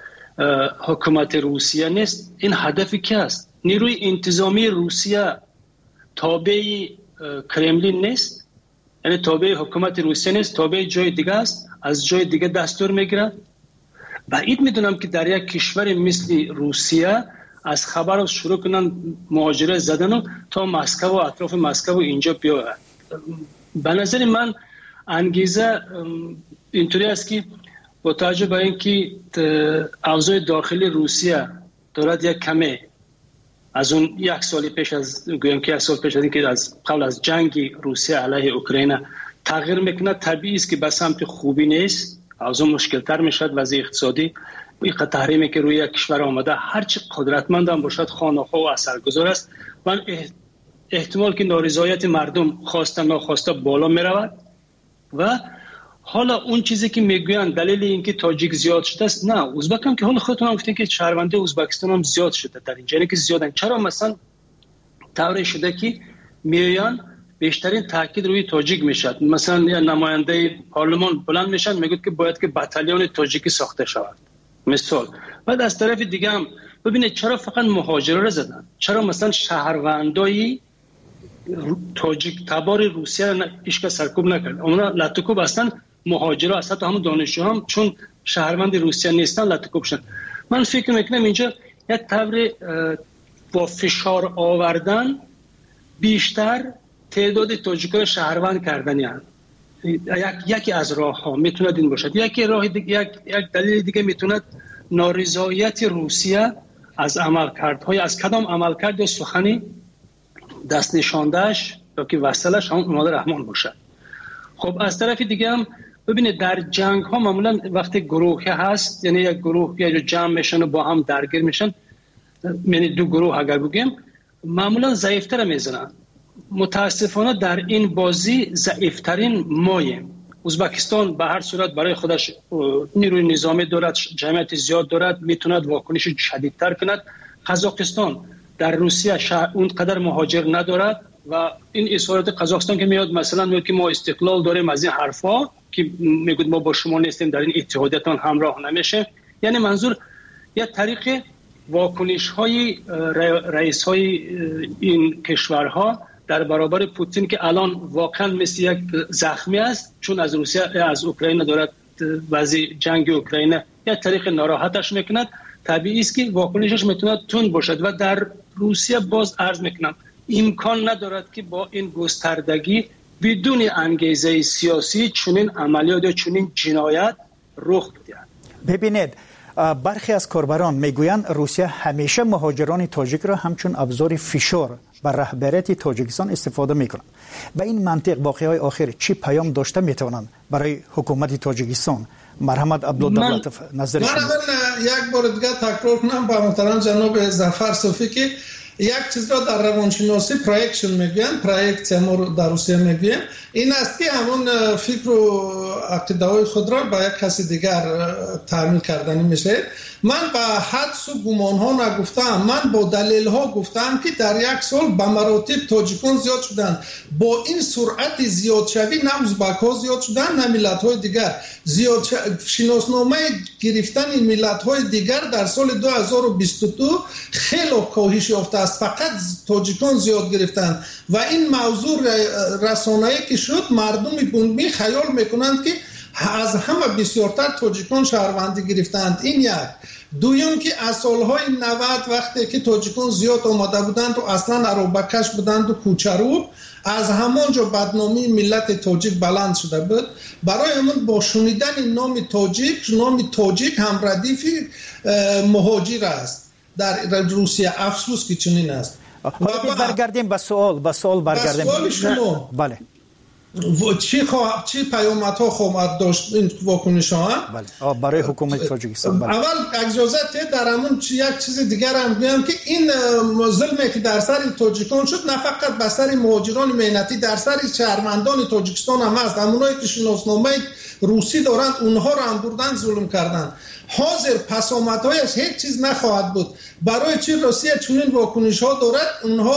حکومت روسیه نیست، این هدفی که است؟ نیروی انتظامی روسیه تابع کرملین نیست، یعنی تابع حکومت روسیه نیست، تابع جای دیگه است، از جای دیگه دستور میگیرد. بعید میدونم که در یک کشور مثل روسیه از خبر شروع کنن مهاجرت زدن تا مسکو و اطراف مسکو و اینجا بیاید. به نظر من انگیزه اینطوری است که با توجه به اینکه اوضاع داخلی روسیه دارد یک کمی از اون یک سال پیش از گویم که یک سال پیش از اینکه از قبل از جنگ روسیه علیه اوکراین تغییر میکنه، طبیعی است که به سمت خوبی نیست. اوضاع مشکل تر میشد، وضع اقتصادی این تحریمی که روی یک کشور آمده هرچی قدرتمند هم باشد خانه‌ها و اثرگذار است. من احتمال که نارضایت مردم خواسته ناخواسته بالا میرود و حالا اون چیزی که میگویند دلیل اینکه تاجیک زیاد شده است، نه، ازبک هم که حالا خودتون هم گفتین که شهرونده ازبکستان هم زیاد شده در اینجا، که زیادن. چرا مثلا طوری شده که میان بیشترین تاکید روی تاجیک میشد؟ مثلا نماینده پارلمان بلند میشن میگه که باید که بتالیون تاجیکی ساخته شود مثال. بعد از طرف دیگه هم ببینید چرا فقط مهاجرا رو زدن؟ چرا مثلا شهروندای تاجیک تبار روسیه را هیچ سرکوب نکرد؟ اونا لطکوب هستن، مهاجرا هستن، همون دانشجو هم چون شهروند روسیه نیستن لطکوب شدن. من فکر میکنم اینجا یک طور با فشار آوردن بیشتر تعداد تاجیک‌ها شهروند کردن، یعنی یکی از راه‌ها میتونه این باشد. یک راه دیگه، یک دلیل دیگه میتونه نارضایت روسیه از عملکردهای از کدام عملکرد یا سخنی دست نشاندهش یا که وصلش همون امام رحمان باشه. خب از طرف دیگه هم ببینید در جنگ ها معمولا وقتی گروهی هست، یعنی یک گروه یا جمع میشن و با هم درگیر میشن، یعنی دو گروه اگر بگیم، معمولا ضعیفتر میزنن. متاسفانه در این بازی ضعیفترین ماییم. ازبکستان به هر صورت برای خودش نیروی نظامی دارد، جمعیت زیاد دارد، میتوند واکنش شدیدتر کند. قزاقستان در روسیه اون قدر مهاجر ندارد و این اظهارات قزاقستان که میاد مثلا میگه که ما استقلال داریم از این حرفا که میگه ما با شما نیستیم در این اتحادیتان همراه نمیشه، یعنی منظور یک طریق واکنش های رئیس های این کشورها در برابر پوتین که الان واقعا مثل یک زخمی است، چون از روسیه از اوکراین دارد وضع جنگ اوکراین یک طریق ناراحتش میکند. طبیعی است که واکنشش میتونه تند باشد و در روسیه باز عرض میکنم امکان ندارد که با این گستردگی بدون انگیزه سیاسی چنین عملیات یا چنین جنایت رخ بدهد. ببینید برخی از کاربران میگویند روسیه همیشه مهاجران تاجیک را همچون ابزار فشار بر رهبریت تاجیکستان استفاده میکنند. به این منطق واقعه‌های آخر چی پیام داشته میتوانند برای حکومت تاجیکستان؟ مرحمت عبدالدولتوف نظر شما. من یک بار دیگه تکرار کنم با محترم جناب ظفر صوفی که یک چیز را در روانشناسی پرویکشن میگن، پرویکسیا ما در روسیه میگیم، این است که همون فکر و عقیده‌های خود را به یک کسی دیگر تعمیل کردنی میشه. من به حدس و گمان ها نگفتم، من با دلیل ها گفتم که در یک سال به مراتب تاجیکان زیاد شدن. با این سرعت زیاد شوی نه ازبک ها زیاد شدن نه ملت های دیگر زیاد. شناسنامه گرفتن ملت های دیگر در سال 2022 خیلی کاهش یافته است، فقط تاجیکان زیاد گرفتن و این موضوع رسانه‌ای که شد مردم بومی خیال میکنند که از همه بسیارتر تاجیکان شهروندی گرفتند. این یک. دویم که از سالهای 90 وقتی که تاجیکان زیاد آمده بودند و اصلا عربکش بودند و کوچرو، از همانجا بدنامی ملت تاجیک بلند شده بود. برای همون با شنیدن نام تاجیک هم ردیف مهاجر است در روسیه. افسوس که چنین است. برگردیم به سوال برگردیم. سوال شما بله. چی پیامدها خواهد داشت این واکنش ها؟ بله. برای حکومت تاجیکستان. اول اجازه در همون یک چیز دیگر هم بگم که این ظلمی که در سر تاجیکان شد نه فقط بر سر مهاجران مهنتی، در سر شهروندان تاجیکستان هم هست. همونایی که شناسنامه روسی دارند اونها را هم بردن ظلم کردن. حاضر پسامدهایش هیچ چیز نخواهد بود. برای چی روسیه چنین واکنش ها دارد؟ اونها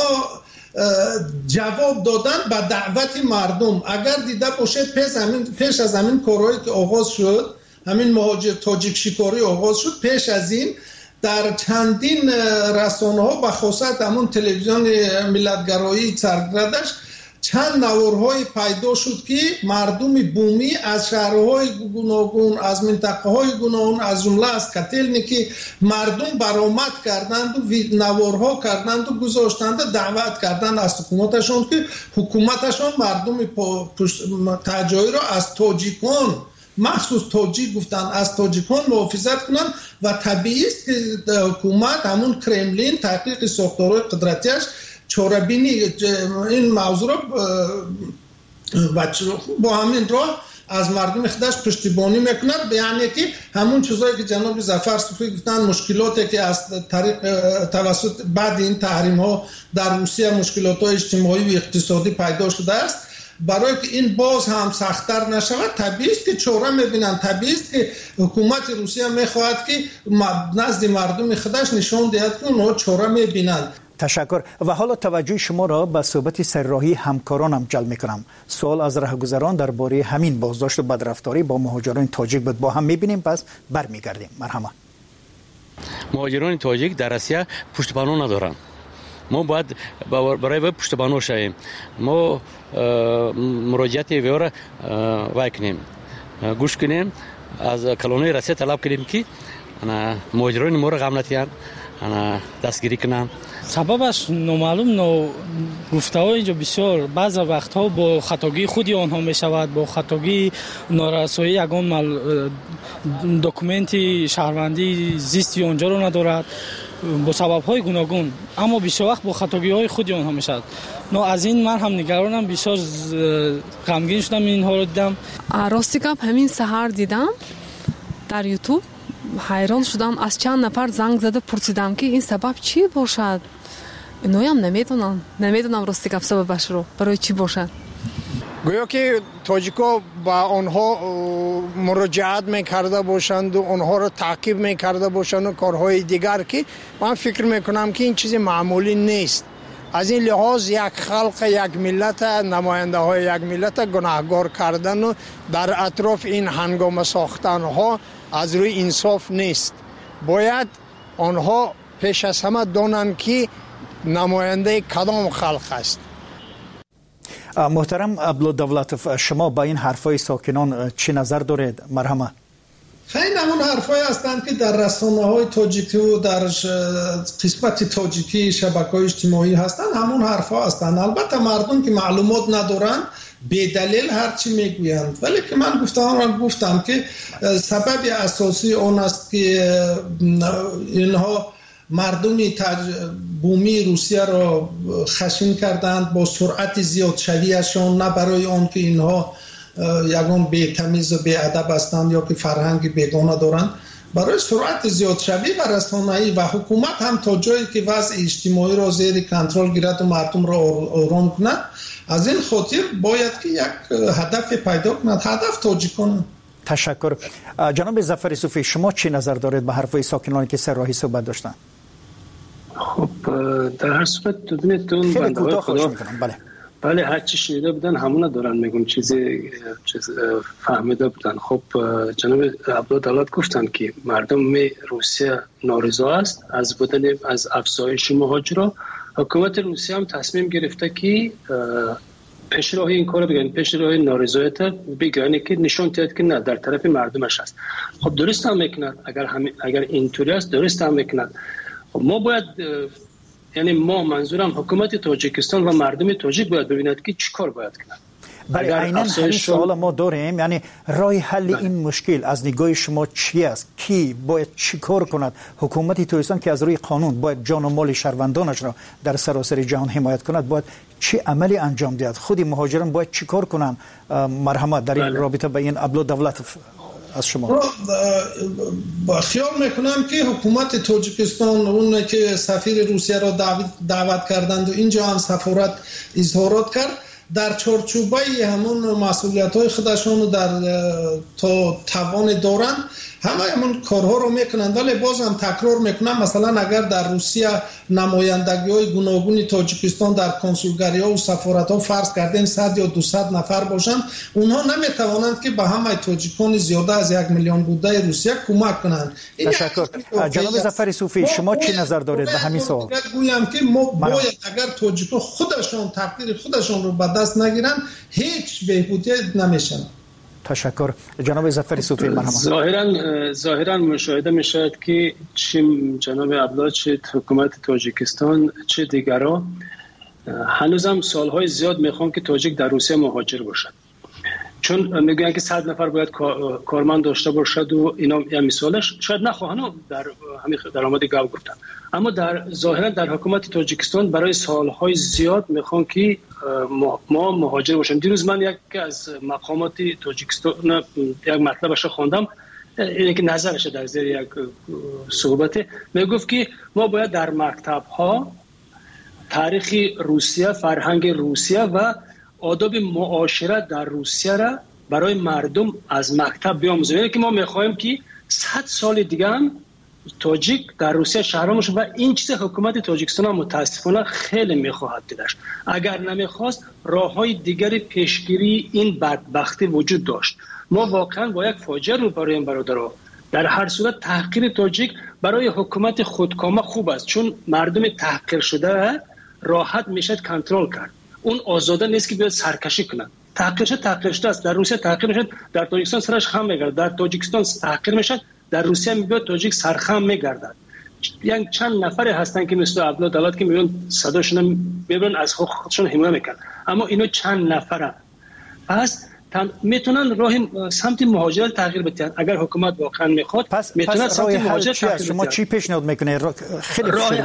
جواب دادن به دعوت مردم. اگر دیده باشید پیش از همین کارهایی که آغاز شد، همین مهاجر تاجیک شکاری آغاز شد، پیش از این در چندین رسانه ها به خصوص همون تلویزیون ملتگرایی سرگردش چند نوارهای پیدا شد که مردم بومی از شهرهای گوناگون، از منطقه های گوناگون، از جمله از کتلنیکی مردم برآمد کردند و نوارها کردند و گذاشتند، دعوت کردند از حکومتشون که حکومتشون مردم تجایی را از تاجیکان، مخصوص تاجیک گفتن، از تاجیکان محافظت کنند و طبیعی است که حکومت همون کرملین تحقیق ساختارهای قدرتیش چاره‌بینی این موضوع را با همین راه از مردم خودش پشتیبانی میکند. یعنی که همون چیزایی که جناب ظفر صوفی گفتن، مشکلاتی که از طریق توسط بعد این تحریم ها در روسیه مشکلات های اجتماعی و اقتصادی پیدا شده است، برای که این باز هم سخت‌تر نشود طبیعی است که چاره می‌بینند. طبیعی است که حکومت روسیه می‌خواهد که نزد مردم خودش نشان دهد که اونها چاره می‌بینند. تشکر. و حالا توجه شما را به صحبت سرراهی همکارانم جلب می‌کنم. سوال از راهگذران درباره همین بازداشت و بدرفتاری با مهاجران تاجیک بود. با هم می‌بینیم، پس برمیگردیم. مرحبا. مهاجران تاجیک در روسیه پشتیبانی ندارند. ما باید برای پشتیبانی شویم. ما مراجعت وی را وای کنیم، گوش کنیم، از کلونی روسیه طلب کنیم که مهاجران ما را غم نتیان دستگیری کنند. سببش نامعلوم، گفته‌ها اینجا بسیار بعض وقتها با خطاگی خودی آنها می شود، با خطاگی نارسایی یگان دکومنتی شهروندی زیستی آنجا رو ندارد، با سبب‌های گوناگون، اما بسیار وقت با خطاگی‌های خودی آنها می شود. از این من هم نگرانم، بسیار غمگین شدم اینها رو دیدم. راستی گپ همین سحر دیدم در یوتیوب، حیران شدم. از چند نفر زنگ زده پرسیدم که این سبب چی باشد. اینو هم نمیدونم راستی گپ سببش رو برای چی باشد. گویا که تاجیکا با آنها مراجعت میکرده باشند و آنها را تعقیب میکرده باشند و کارهای دیگر که من فکر میکنم که این چیز معمولی نیست. از این لحاظ یک خلق، یک ملت، نماینده های یک ملت گناهکار کردن و در اطراف این هنگام ساختن ها از روی انصاف نیست. باید آنها پیش از همه دانند که نماینده کدام خلق است. محترم عبدالدولتوف، شما با این حرفای ساکنان چی نظر دارید؟ مرحبا. خیلی همون حرفای هستند که در رسانه های تاجیکی و در قسمت تاجیکی شبکه‌های اجتماعی هستند، همون حرفا هستند. البته مردم که معلومات ندارند به دلیل هر چی میگویند. ولی که من گفتم که سبب اساسی اون است که اینها مردمی بومی روسیه را خشن کردند با سرعت زیاد شویشان، نه برای آن که اینها یگان بی‌تمیز و بی‌ادب هستند یا که فرهنگ بیگانه دارند، برای سرعت زیاد شوی و رسانه‌ای و حکومت هم تا جایی که وضع اجتماعی را زیر کنترل گیرد و مردم را آرام کند. از این خاطر باید که یک هدف پیدا کند، هدف تاجیکان. تشکر. جناب ظفر صوفی، شما چی نظر دارید به حرفای ساکنانی که سراحی صحبت داشتن؟ خب در هر صورت ببینید اون بنده خدا بله هر چی شنیده بودن همون دارن میگم چیز فهمیده بودن. خب جناب عبدالله گفتن که مردم روسیه نارضا است از بودن از افزایش مهاجرا. حکومت روسیه هم تصمیم گرفته که پیش راه این کارو بگن، پیش راه نارضایت بگن که نشون دهد که نه در طرف مردمش است. خب درست هم میکنند، اگر اینطوری است درست هم میکنند. خب ما باید یعنی ما منظورم حکومت تاجیکستان و مردم تاجیک باید ببیند که چیکار باید کنند. بله عیناً همین سوال ما داریم، یعنی راه حل این مشکل از نگاه شما چی است؟ کی باید چیکار کند؟ حکومت تاجیکستان که از روی قانون باید جان و مال شهروندانش را در سراسر جهان حمایت کند باید چه عملی انجام دهد؟ خود مهاجران باید چیکار کنند؟ مرحمت در این رابطه به این ابلو دولت از شما. خیال میکنم که حکومت تاجیکستان اون که سفیر روسیه را دعوت کردند و اینجا هم سفارت اظهارات کرد در چارچوبه همون مسئولیت‌های خودشون در تا توان دارند همون کارها رو میکنند. ولی باز هم تکرار میکنم مثلا اگر در روسیه نمایندگی‌های گوناگون تاجیکستان در کنسولگری‌ها و سفارت‌ها فرض کردیم 100 یا 200 نفر باشند، اونها نمیتوانند که به همه تاجیکان زیاده از 1 میلیون بوده روسیه کمک کنند. تشکر. جناب ظفر صوفی شما چی نظر دارید به همین سوال؟ گویم که ما باید اگر تاجیک‌ها خودشون تقدیر خودشون رو به دست نگیرن هیچ بهبودی نمیشن. تشکر. جناب ظفر صوفی مرحبا. ظاهرا مشاهده میشد که چه جناب عبدالله چه حکومت تاجیکستان چه دیگرها هنوزم سالهای زیاد میخوان که تاجیک در روسیه مهاجر باشد، چون میگن که 100 نفر باید کارمند داشته باشد و اینا یا مثالش شاید نخواهن در همین درآمد گاو گفتن، اما در ظاهرا در حکومت تاجیکستان برای سالهای زیاد میخوان که ما مهاجر باشیم. دیروز من یک از مقامات تاجیکستان یک مطلبش خواندم، اینه که نظرش در زیر یک صحبت میگفت که ما باید در مکتب ها تاریخ روسیه، فرهنگ روسیه و آداب معاشرت در روسیه را برای مردم از مکتب بیاموزیم. یعنی که ما میخوایم که 100 سال دیگه هم تاجیک در روسیه شهرام باشه و این چیز حکومت تاجیکستان هم متاسفانه خیلی میخواهد دیدش. اگر نمیخواست راههای دیگری پیشگیری این بدبختی وجود داشت. ما واقعا با یک فاجعه روبرویم برادرها. در هر صورت تحقیر تاجیک برای حکومت خودکامه خوب است، چون مردم تحقیر شده راحت میشه کنترل کرد. اون آزاده نیست که بیاد سرکشی کنه. تحقیر شده است. در روسیه تحقیر میشه، در تاجیکستان سرش خم میگرده. در تاجیکستان تحقیر میشه، در روسیه میاد تاجیک سرخم میگردد. یعنی چند نفری هستن که مثل عبدالله دولت که میون صداشون میبرن از خودشون حمایت میکنن، اما اینو چند نفره. پس میتونن راه سمت مهاجرت تغییر بدن. اگر حکومت واقعا میخواد میتونه سمت مهاجرت تغییر بده. شما چی پیشنهاد میکنه؟ خیلی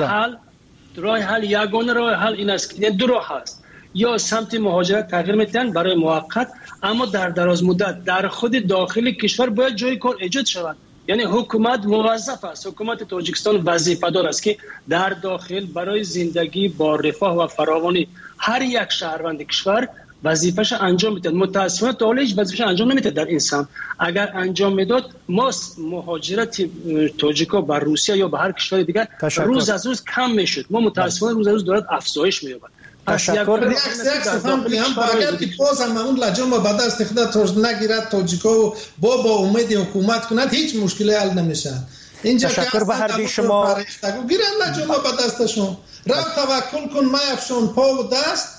راه حل یگانه راه حل این است که دو راه هست، یا سمت مهاجرت تغییر میدن برای موقت، اما در دراز مدت در خود داخل کشور باید جای کار ایجاد شود. یعنی حکومت موظف است، حکومت تاجیکستان وظیفه دار است که در داخل برای زندگی با رفاه و فراوانی هر یک شهروند کشور وظیفه‌اش انجام میده. متأسفانه تا حالا هیچ وظیفه‌اش انجام نمیده در انسان. اگر انجام میداد ما مهاجرت تاجیکا به روسیه یا به هر کشور دیگر روز از روز کم میشد. ما متأسفانه روز از روز دارد افزایش می‌یابد. تشکر. یک سفهم اگر که باز هم اون لجام با بعد از استفاده نگیرد تاجیکا و با امید حکومت کند هیچ مشکلی حل نمیشه. اینجا تشکر به هر دوی شما. گیرن لجام با دستشون رفت توکل کن میافشون پا و دست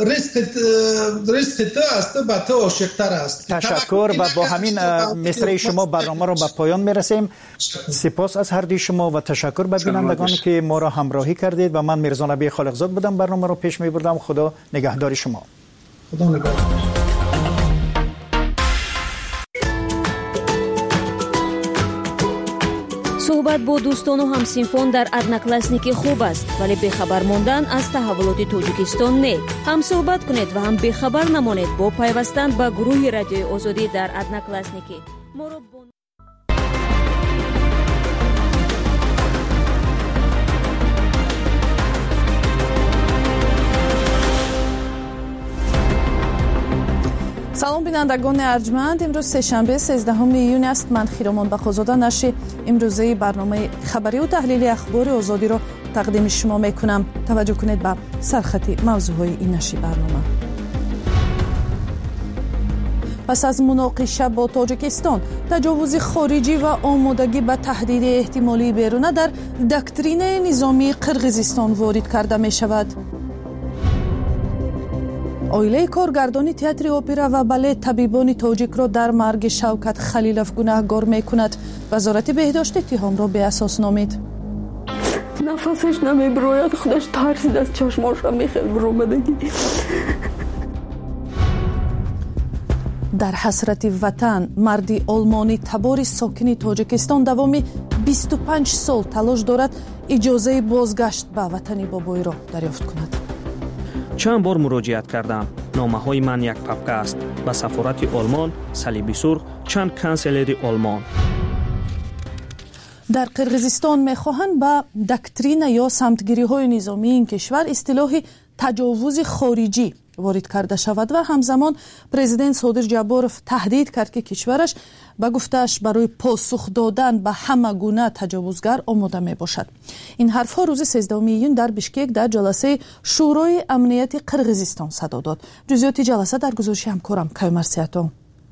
رزق تو است به تو عاشق‌تر است. تشکر و با همین مصرع شما برنامه رو به پایان میرسیم. سپاس از هر دوی شما و تشکر به بینندگانی که ما را همراهی کردید و من میرزا نبی خالقزاد بودم برنامه رو پیش میبردم. خدا نگهدار شما. خدا نگهدار. صحبت با دوستان و همسینفان در ادناکلاسنیکی خوب است، ولی بخبر ماندن از تحولات تاجیکستان نه. هم صحبت کنید و هم بخبر نمانید با پیوستن به گروه رادیوی آزادی در ادناکلاسنیکی. سلام بینندگان ارجمند، امروز سه‌شنبه 13 ایون است. من خیرامان بخوزاده نشر امروزه برنامه خبری و تحلیلی اخبار آزادی را تقدیم شما میکنم. توجه کنید به سرخط موضوعهای این نشر برنامه. پس از مناقشه با تاجیکستان، تجاوز خارجی و آمادگی به تهدید احتمالی بیرونه در دکترین نظامی قرقیزستان وارد کرده می شود. عائله کارگردان تئاتر اپرا و بالت طبیبان تاجیک را در مرگ شوکت خلیلوف گناهکار میکند. وزارت بهداشت اتهام را به اساس نامید. نفسش نمیبراید، خودش ترسید از چشماش میخواد برآمدگی. در حسرت وطن، مردی آلمانی تبار ساکن تاجیکستان دوامی 25 سال تلاش دارد اجازه بازگشت به وطن بابای را دریافت کند. چند بار مراجعت کردم. نامه‌های من یک پاپکه است. به سفارت آلمان، صلیب سرخ، چند کانسلری آلمان. در قرقیزستان می‌خواهند به دکترین یا سمتگیری‌های نظامی این کشور اصطلاح تجاوز خارجی وارد کرده شود و همزمان پرزیدنت صادر جباروف تهدید کرد که کشورش به گفته‌اش برای پاسخ دادن به همه گونه تجاوزگر آماده می باشد. این حرفها روز 13 ایون در بشکک در جلسه شورای امنیت قرقیزستان صدا داد. جزئیات جلسه در گزارش همکارم کیومر سیاتو.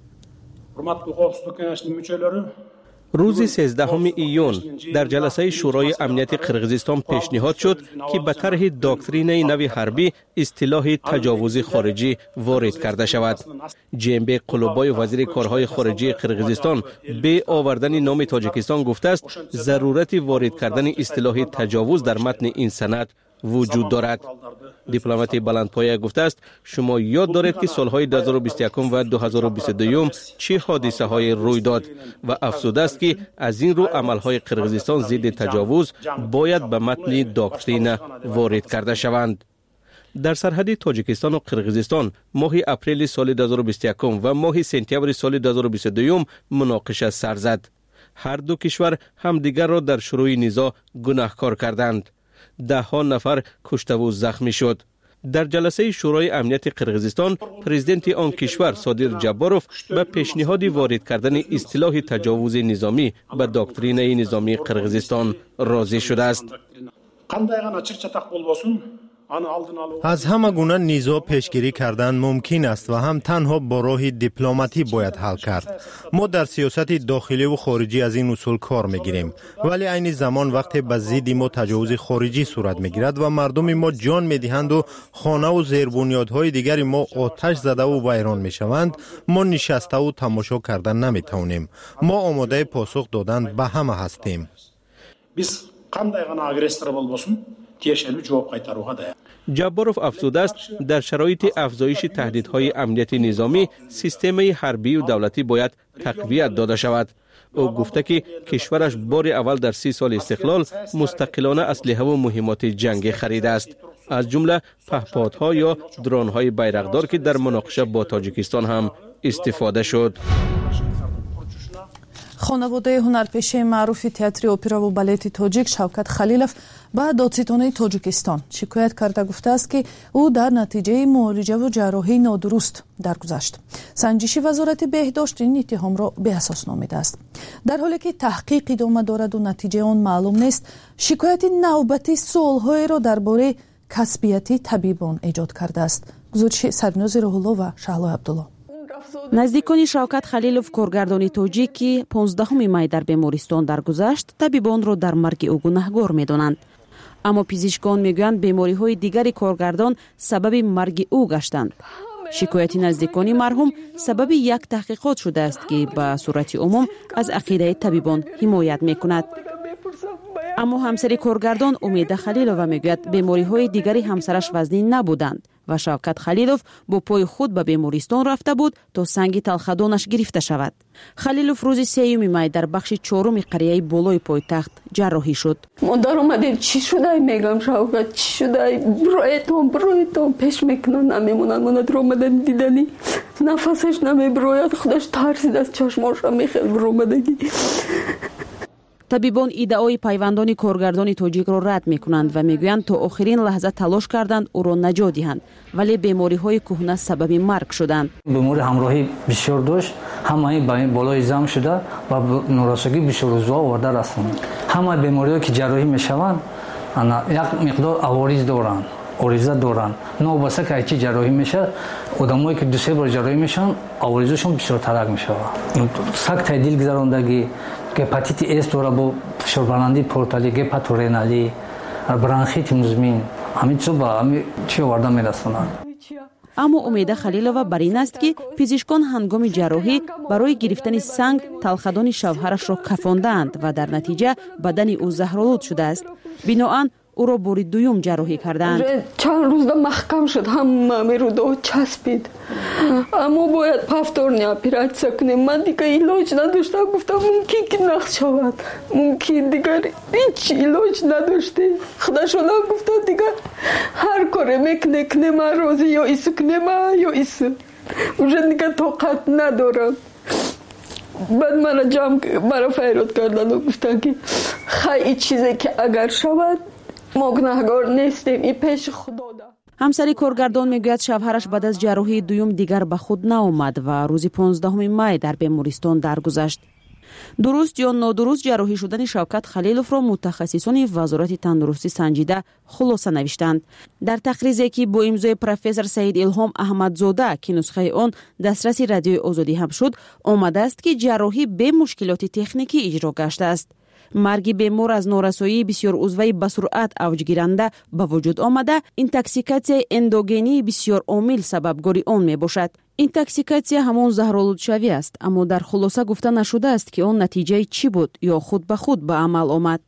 روز 13 ایون در جلسه شورای امنیت قرقیزستان پیشنهاد شد که به طرح داکترین نوی حربی اصطلاح تجاوز خارجی وارد کرده شود. جنبه قلوبای وزیر کارهای خارجی قرقیزستان به آوردن نام تاجیکستان گفته است ضرورت وارد کردن اصطلاح تجاوز در متن این سند وجود دارد. دیپلمات بلندپایه گفته است شما یاد دارید که سالهای 2021 و 2022 چه حادثه های روی داد و افزوده است که از این رو عملهای قرقیزستان ضد تجاوز باید به متن داکترین وارد کرده شوند. در سرحد تاجیکستان و قرقیزستان ماه اپریل سال 2021 و ماه سپتامبر سال 2022 مناقشه سر زد. هر دو کشور همدیگر را در شروع نزاع گناهکار کردند. ده ها نفر کشته و زخمی شد. در جلسه شورای امنیت قرقیزستان، پرزیدنت آن کشور صادر جباروف به پیشنهاد وارد کردن اصطلاح تجاوز نظامی به داکترین نظامی قرقیزستان راضی شده است. از همه گونه نزاع پیشگیری کردن ممکن است و هم تنها با راه دیپلماتی باید حل کرد. ما در سیاست داخلی و خارجی از این اصول کار میگیریم، ولی عین زمان وقتی به ضد ما تجاوز خارجی صورت میگیرد و مردم ما جان میدهند و خانه و زیربنیادهای دیگر ما آتش زده و ویران میشوند، ما نشسته و تماشا کردن نمیتونیم. ما آماده پاسخ دادن به همه هستیم. جباروف افزوده است در شرایط افزایش تهدیدهای امنیت نظامی سیستم حربی و دولتی باید تقویت داده شود. او گفته که کشورش بار اول در 30 سال استقلال مستقلانه اسلحه و مهمات جنگی خریده است، از جمله پهپادها یا درون‌های بیرقدار که در مناقشه با تاجیکستان هم استفاده شد. خانواده هنرپیشه معروف تئاتر اپرا و بالت تاجیک شوکت خلیلوف به دادستانی تاجیکستان شکایت کرده گفته است که او در نتیجه معالجه و جراحی نادرست درگذشت. سنجش وزارت بهداشت این اتهام را به اساس نامیده است. در حالی که تحقیق ادامه دارد و نتیجه آن معلوم نیست، شکایت نوبتی سوال‌های را درباره کسبیتی طبیبان ایجاد کرده است. گزارش سرنوز روح‌الله و شهلا عبدالله. наздикони шавкат халилов коргардони тоҷик ки 15 май дар бемористон даргузашт табибонро дар марги ӯ гунаҳгор медонанд, аммо пизишкон мегӯянд бемориҳои дигари коргардон сабаби марги ӯ гаштанд. шикояти наздикони марҳум сабаби як таҳқиқот шудааст ки ба сурати умум аз ақидаи табибон ҳимоят мекунад. аммо ҳамсари коргардон Умеда Халилова мегӯяд бемориҳои дигари ҳамсараш вазнин набуданд ва Шавкат Халилов бо пои худ ба бемористон рафта буд то санги талхадонаш гирифта шавад. Халилов рӯзи 3 май дар бахши 4 қарияи болои пойтахт ҷарроҳӣ шуд. мо дар омадем чӣ шудай мегам Шавкат чӣ шудай броетон пеш мекунам намемонад мо дар омадем дидани нафасеш намеброяд худаш тарсид аз чашмоша мехел бромадагӣ. табибон иддаои пайвандони коргардони тоҷикро рад мекунанд ва мегӯянд то охирин лаҳза талош карданд ӯро наҷот диҳанд, вале бемориҳои кӯҳна сабаби марг шуданд. бемори ҳамроҳӣ бисёр дошт, ҳамаи болои зам шуда ва норасогӣ бисёррӯза оварда расонд. ҳамаи бемориҳое ки ҷарроҳӣ мешаванд як миқдор авориз доранд, ориза доранд. новбаста ки айчи ҷарроҳӣ мешавад, одамое ки 2-3 бор ҷарроҳӣ мешаванд, аворизашон бисёртарак мешавад. сактаи дил гузарондагӣ, гепатити С дора бо фишорбарандии порталӣ, гепатореналӣ, бронхити музмин, ҳамин чизо ба ҳамин чӣ оварда мерасонанд. аммо умеда Халилова бар ин аст ки пизишкон ҳангоми ҷарроҳӣ барои гирифтани санг талхадони шавҳарашро кафондаанд ва дар натиҷа бадани ӯ заҳролуд шудааст. биноан ӯро бори дуюм ҷарроҳӣ кардаанд. чанд рӯзда маҳкам шуд, ҳама мерудо часпид, аммо бояд повторни оператсия кунем. ман дигар илоҷ надоштам, гуфтам мумкин ки нақс шавад, мумкин дигар ҳеҷ илоҷ надоштем. худашонам гуфта дигар ҳар коре мекуне кунема, розӣ ё ису кунема ё ису, уже дигар тоқат надорам. баъд мара файрод кардану гуфтан ки хай ин чизе ки агар шавад мо гунаҳгор нестем, и пеши худода. ҳамсари коргардон мегӯяд шавҳараш баъд аз ҷарроҳии дуюм дигар ба худ наомад ва рӯзи 15 май дар бемористон даргузашт. дуруст ё нодуруст ҷарроҳӣ шудани Шавкат Халиловро мутахассисони вазорати тандурустӣ санҷида хулоса навиштанд. дар тақризе ки бо имзои профессор Саид Илҳом Аҳмадзода ки нусхаи он дастраси радиои Озодӣ ҳам шуд, омадааст ки ҷарроҳӣ бе мушкилоти техникӣ иҷро гаштааст. марги бемор аз норасоии бисёрузваи ба суръат авҷгиранда ба вуҷуд омада, интоксикатсияи эндогении бисёр омил сабабгори он мебошад. интоксикатсия ҳамон заҳролудшавӣ аст, аммо дар хулоса гуфта нашудааст ки он натиҷаи чӣ буд ё худ ба худ ба амал омад.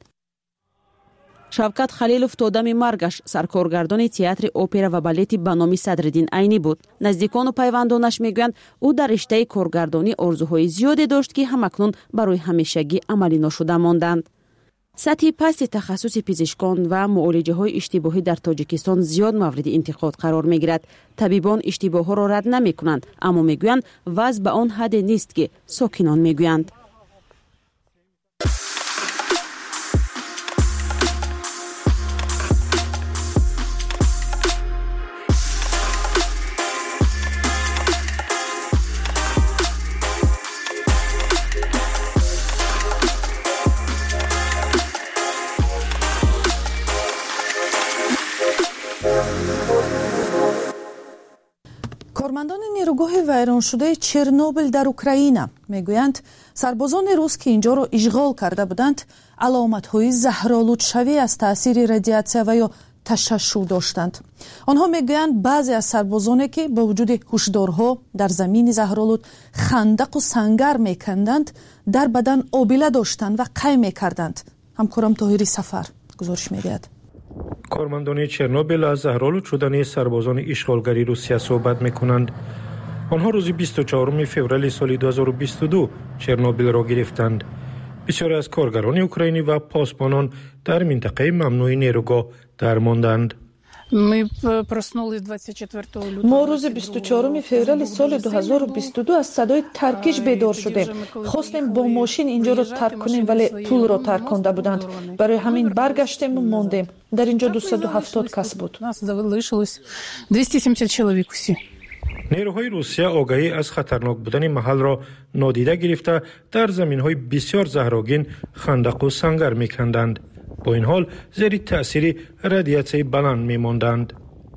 Шавкат Халилов то дами маргаш саркоргардони театри опера ва балети ба номи Садриддин Айнӣ буд. наздикону пайвандонаш мегӯянд ӯ дар риштаи коргардонӣ орзуҳои зиёде дошт ки ҳамакнун барои ҳамешагӣ амалӣ ношуда монданд. сатҳи пасти тахассуси пизишкон ва муолиҷаҳои иштибоҳӣ дар Тоҷикистон зиёд мавриди интиқод қарор мегирад. табибон иштибоҳҳоро рад намекунанд, аммо мегӯянд вазъ ба он ҳадде нест ки сокинон мегӯянд. кормандони нерӯгоҳи вайроншудаи Чернобил дар Украина мегӯянд, сарбозони рус ки инҷоро ишғол карда буданд, аломатҳои заҳролудшавӣ аз таъсири радиатсия ва ё ташашшӯ доштанд. онҳо мегӯянд баъзе аз сарбозоне ки бо вуҷуди ҳушдорҳо дар замини заҳролуд хандақу сангар меканданд, дар бадан обила доштанд ва қай мекарданд. ҳамкорам Тоҳири Сафар гузориш медиҳад. کارمندان چرنوبیل از زهرآلود شدن سربازان اشغالگری روسیه صحبت میکنند. آنها روز 24 فوریه سال 2022 چرنوبیل را گرفتند. بسیاری از کارگران اوکراینی و پاسبانان در منطقه ممنوع نیروگاه درماندند. ما روز 24 فوریه سال 2022 از صدای ترکش بیدار شدیم. خواستیم با ماشین اینجا رو ترک کنیم ولی پول رو ترک کنده بودند. برای همین برگشتیم و ماندیم. در اینجا 270 کس بود. نیروهای روسیه آگاهی از خطرناک بودن محل را نادیده گرفته در زمین‌های بسیار زهرآگین خندق و سنگر می‌کندند. با این حال زیر تأثیر رادیاسیای بلند می‌ماندند.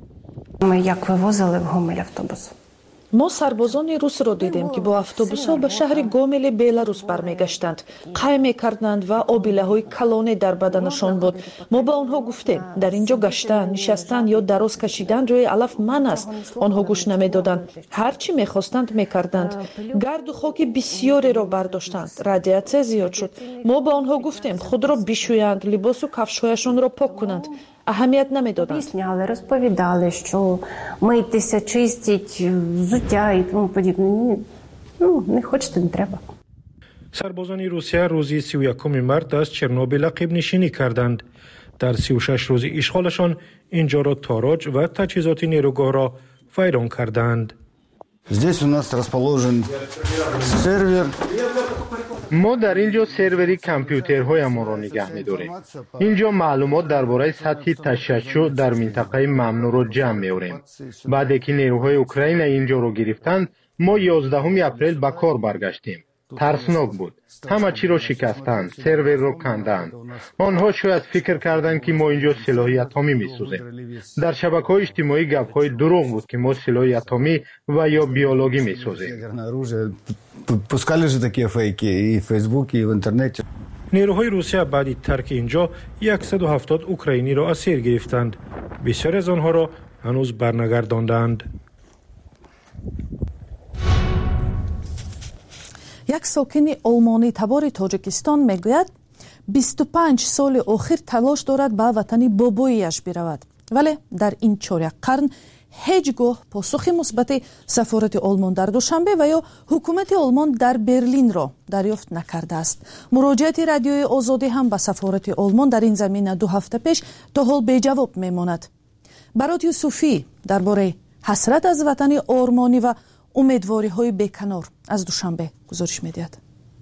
ما سربازان روس را دیدیم که با اتوبوس‌ها به شهر گومل بلاروس برمیگشتند. قای می‌کردند و آبیله‌های کلانه در بدنشان بود. ما به آنها گفتیم در اینجا گشتن، نشستن یا دراز کشیدن روی علف من است. آنها گوش نمی‌دادند. هر چی می‌خواستند می‌کردند. گرد و خاک بسیاری را برداشتند. رادیاسیا زیاد شد. ما به آنها گفتیم خود را بشویند، لباس و کفش‌هایشان را پاک کنند. аҳамият намедоданд. Объясняли, розповідали, що митися, чистіть, взуття і тому подібне. Не хочете, не треба. سربازان روسیه روزی 31 مارس از چرنوبیل عقب نشینی کردند. در 36 روز اشغالشان اینجا را تاراج و تجهیزات نیروگاه را ویران کردند. Здесь у нас расположен сервер. ما در اینجا سروری کامپیوترهایمان را نگه می‌داریم. اینجا معلومات درباره سطح تشعشع در منطقه ممنوع را جمع می‌آوریم. بعد که نیروهای اوکراین اینجا را گرفتند، ما 11 اپریل به کار برگشتیم. ترسناک بود. همه چی را شکستند، سرور را کندند. آنها شاید فکر کردند که ما اینجا سلاح اتمی می‌سازیم. در شبکه‌های اجتماعی گپ‌های دروغ بود که ما سلاح اتمی و یا بیولوژی می‌سازیم. Пускали же такие фейки и в Фейсбуке, и в интернете. نیروهای روسیه بعد ترک اینجا 170 اوکراینی را اسیر گرفتند. بسیاری از آنها را هنوز برنگرداندند. یک ساکن آلمانی تبار تاجیکستان میگوید 25 سال آخر تلاش دارد به وطن بابایش برود، ولی در این چهار قرن هیچگاه پاسخ مثبت سفارت آلمان در دوشنبه و یا حکومت آلمان در برلین را دریافت نکرده است. مراجعت رادیوی آزادی هم به سفارت آلمان در این زمینه 2 هفته پیش تا حال بی جواب میماند. برات یوسفی درباره حسرت از وطن آرمانی و امیدواری های بیکنار از دوشنبه گزارش میدهد.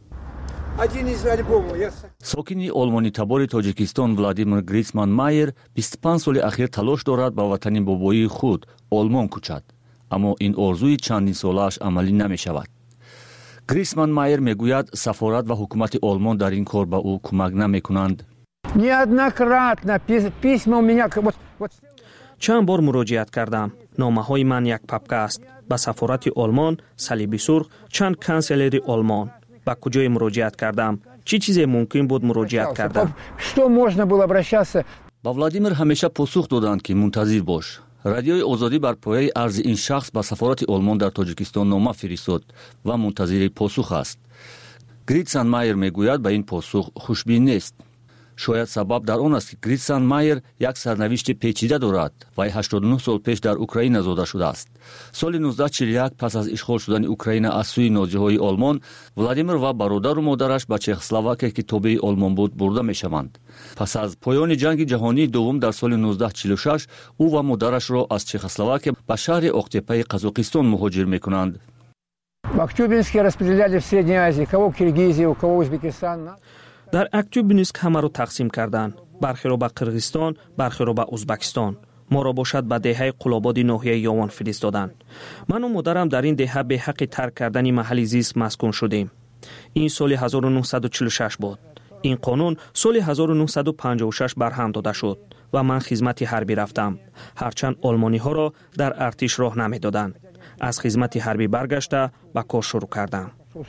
ساکنی آلمانی تبار تاجیکستان ولادیمیر گریسمان مایر 25 سال اخیر تلاش دارد به وطن بابایی خود آلمان کوچد، اما این آرزوی چندین سالش عملی نمی شود. گریسمان مایر میگوید سفارت و حکومت آلمان در این کار به او کمک نمی کنند. چند بار مراجعت کردم. نامه های من یک پاپکه است. به سفارت آلمان، صلیب سرخ، چند کانسلری آلمان. به کجای مراجعت کردم؟ چی چیزی ممکن بود مراجعت کردم؟ با ولادیمیر همیشه پاسخ دادند که منتظر باش. رادیوی آزادی بر پایه عرض این شخص به سفارت آلمان در تاجیکستان نامه فرستاد و منتظر پاسخ است. گریتسان مایر میگوید به این پاسخ خوشبین نیست. شاید سبب در آن است که گریتسان مایر یک سرنوشت پیچیده دارد و 89 سال پیش در اوکراین زاده شده است. سال 1941 پس از اشغال شدن اوکراین از سوی نازی‌های آلمان، ولادیمیر و برادر و مادرش به چخسلواکیه که تابع آلمان بود برده می‌شوند. پس از پایان جنگ جهانی دوم در سال 1946 او و مادرش را از چخسلواکیه به شهر اقتپه قزاقستان مهاجر می‌کنند. در اکتوبینسک همه را تقسیم کردند. برخی را به قرغیزستان، برخی را به ازبکستان. ما را باشد به دهه قلاباد ناحیه یاوان فرستادند. من و مادرم در این دهه به حق ترک کردن محل زیست مسکون شدیم. این سال 1946 بود. این قانون سال 1956 برهم داده شد و من خدمت حربی رفتم. هرچند آلمانی ها را در ارتش راه نمیدادند. از خدمت حربی برگشته به کار شروع کردم.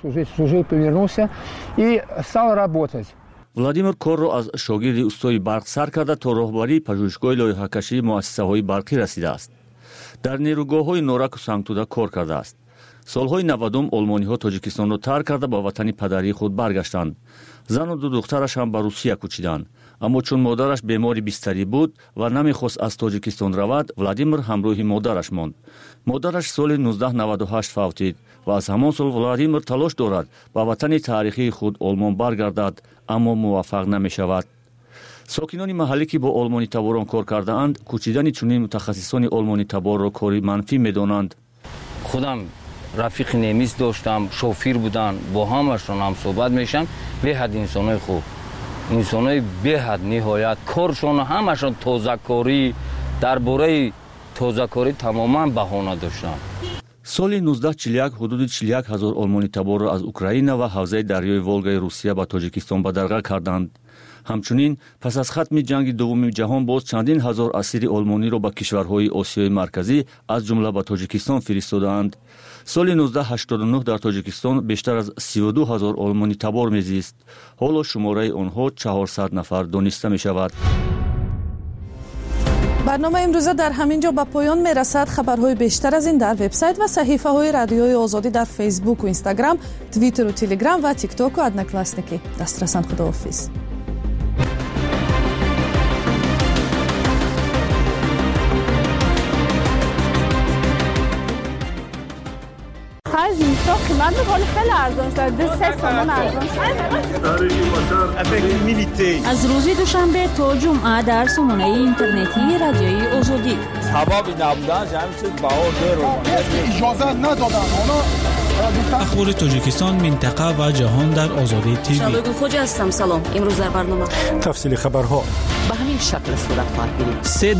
ولادیمیر کار را از شاگرد استاد برق سر کرده تا راهبری پژوهشگاه لایحه‌کشی مؤسسه‌های برقی رسیده است. در نیروگاه‌های نورک و سنگتوده کار کرده است. سالهای 90 آلمانی‌ها تاجیکستان را ترک کرده به وطن پدری خود برگشتند. زن و 2 دخترش هم به روسیه کوچیدند. اما چون مادرش بیماری بستری بود و نمیخواست از تاجیکستان رود، ولادیمیر همراه مادرش ماند. مادرش سال 1998 فوتید و از همان سال ولادیمیر تلاش دارد به وطن تاریخی خود آلمان برگردد، اما موفق نمی شود. ساکنان محلی که با آلمانی تباران کار کرده اند، کوچیدن چنین متخصصان آلمانی تبار را کاری منفی می دانند. خودم رفیق نمیز داشتم، شوفیر بودن، با همشون هم صحبت میشن. به حد انسانای خوب، انسانای به حد نهایت، کارشون همشون تازه‌کاری، درباره تازه‌کاری تماما بهانه داشتن. سال 1941 حدود 41,000 آلمانی تبار را از اوکراین و حوزه دریای ولگای روسیه به تاجیکستان به درگاه کردند. همچنین پس از ختم جنگ دوم جهان باز چندین هزار اسیر آلمانی را به کشورهای آسیای مرکزی از جمله به تاجیکستان فرستادند. سال 1989 در تاجیکستان بیشتر از 32,000 آلمانی تبار میزیست. حالا شماره آنها 400 نفر دانسته می شود. برنامه امروزه در همین جا به پایان می رسد. خبرهای بیشتر از این در وبسایت و صحیفه های رادیوی آزادی در فیسبوک و اینستاگرام، توییتر و تلگرام و تیک تاک و ادناکلاسنیکی دسترسن. خداحافظ. قیمت میکنه خیلی ارزان شده 3 تومان ارزان شده. از روز دوشنبه تا جمعه در سامانه اینترنتی رادیوی آزادی سبب نبودن همین چیز بهار اجازه ندادن اخبار تاجیکستان، منطقه و جهان در آزادی تیوی. شبگون خوجا هستم. سلام. امروز در برنامه تفصیل خبرها به همین شکل صورت خواهد گرفت.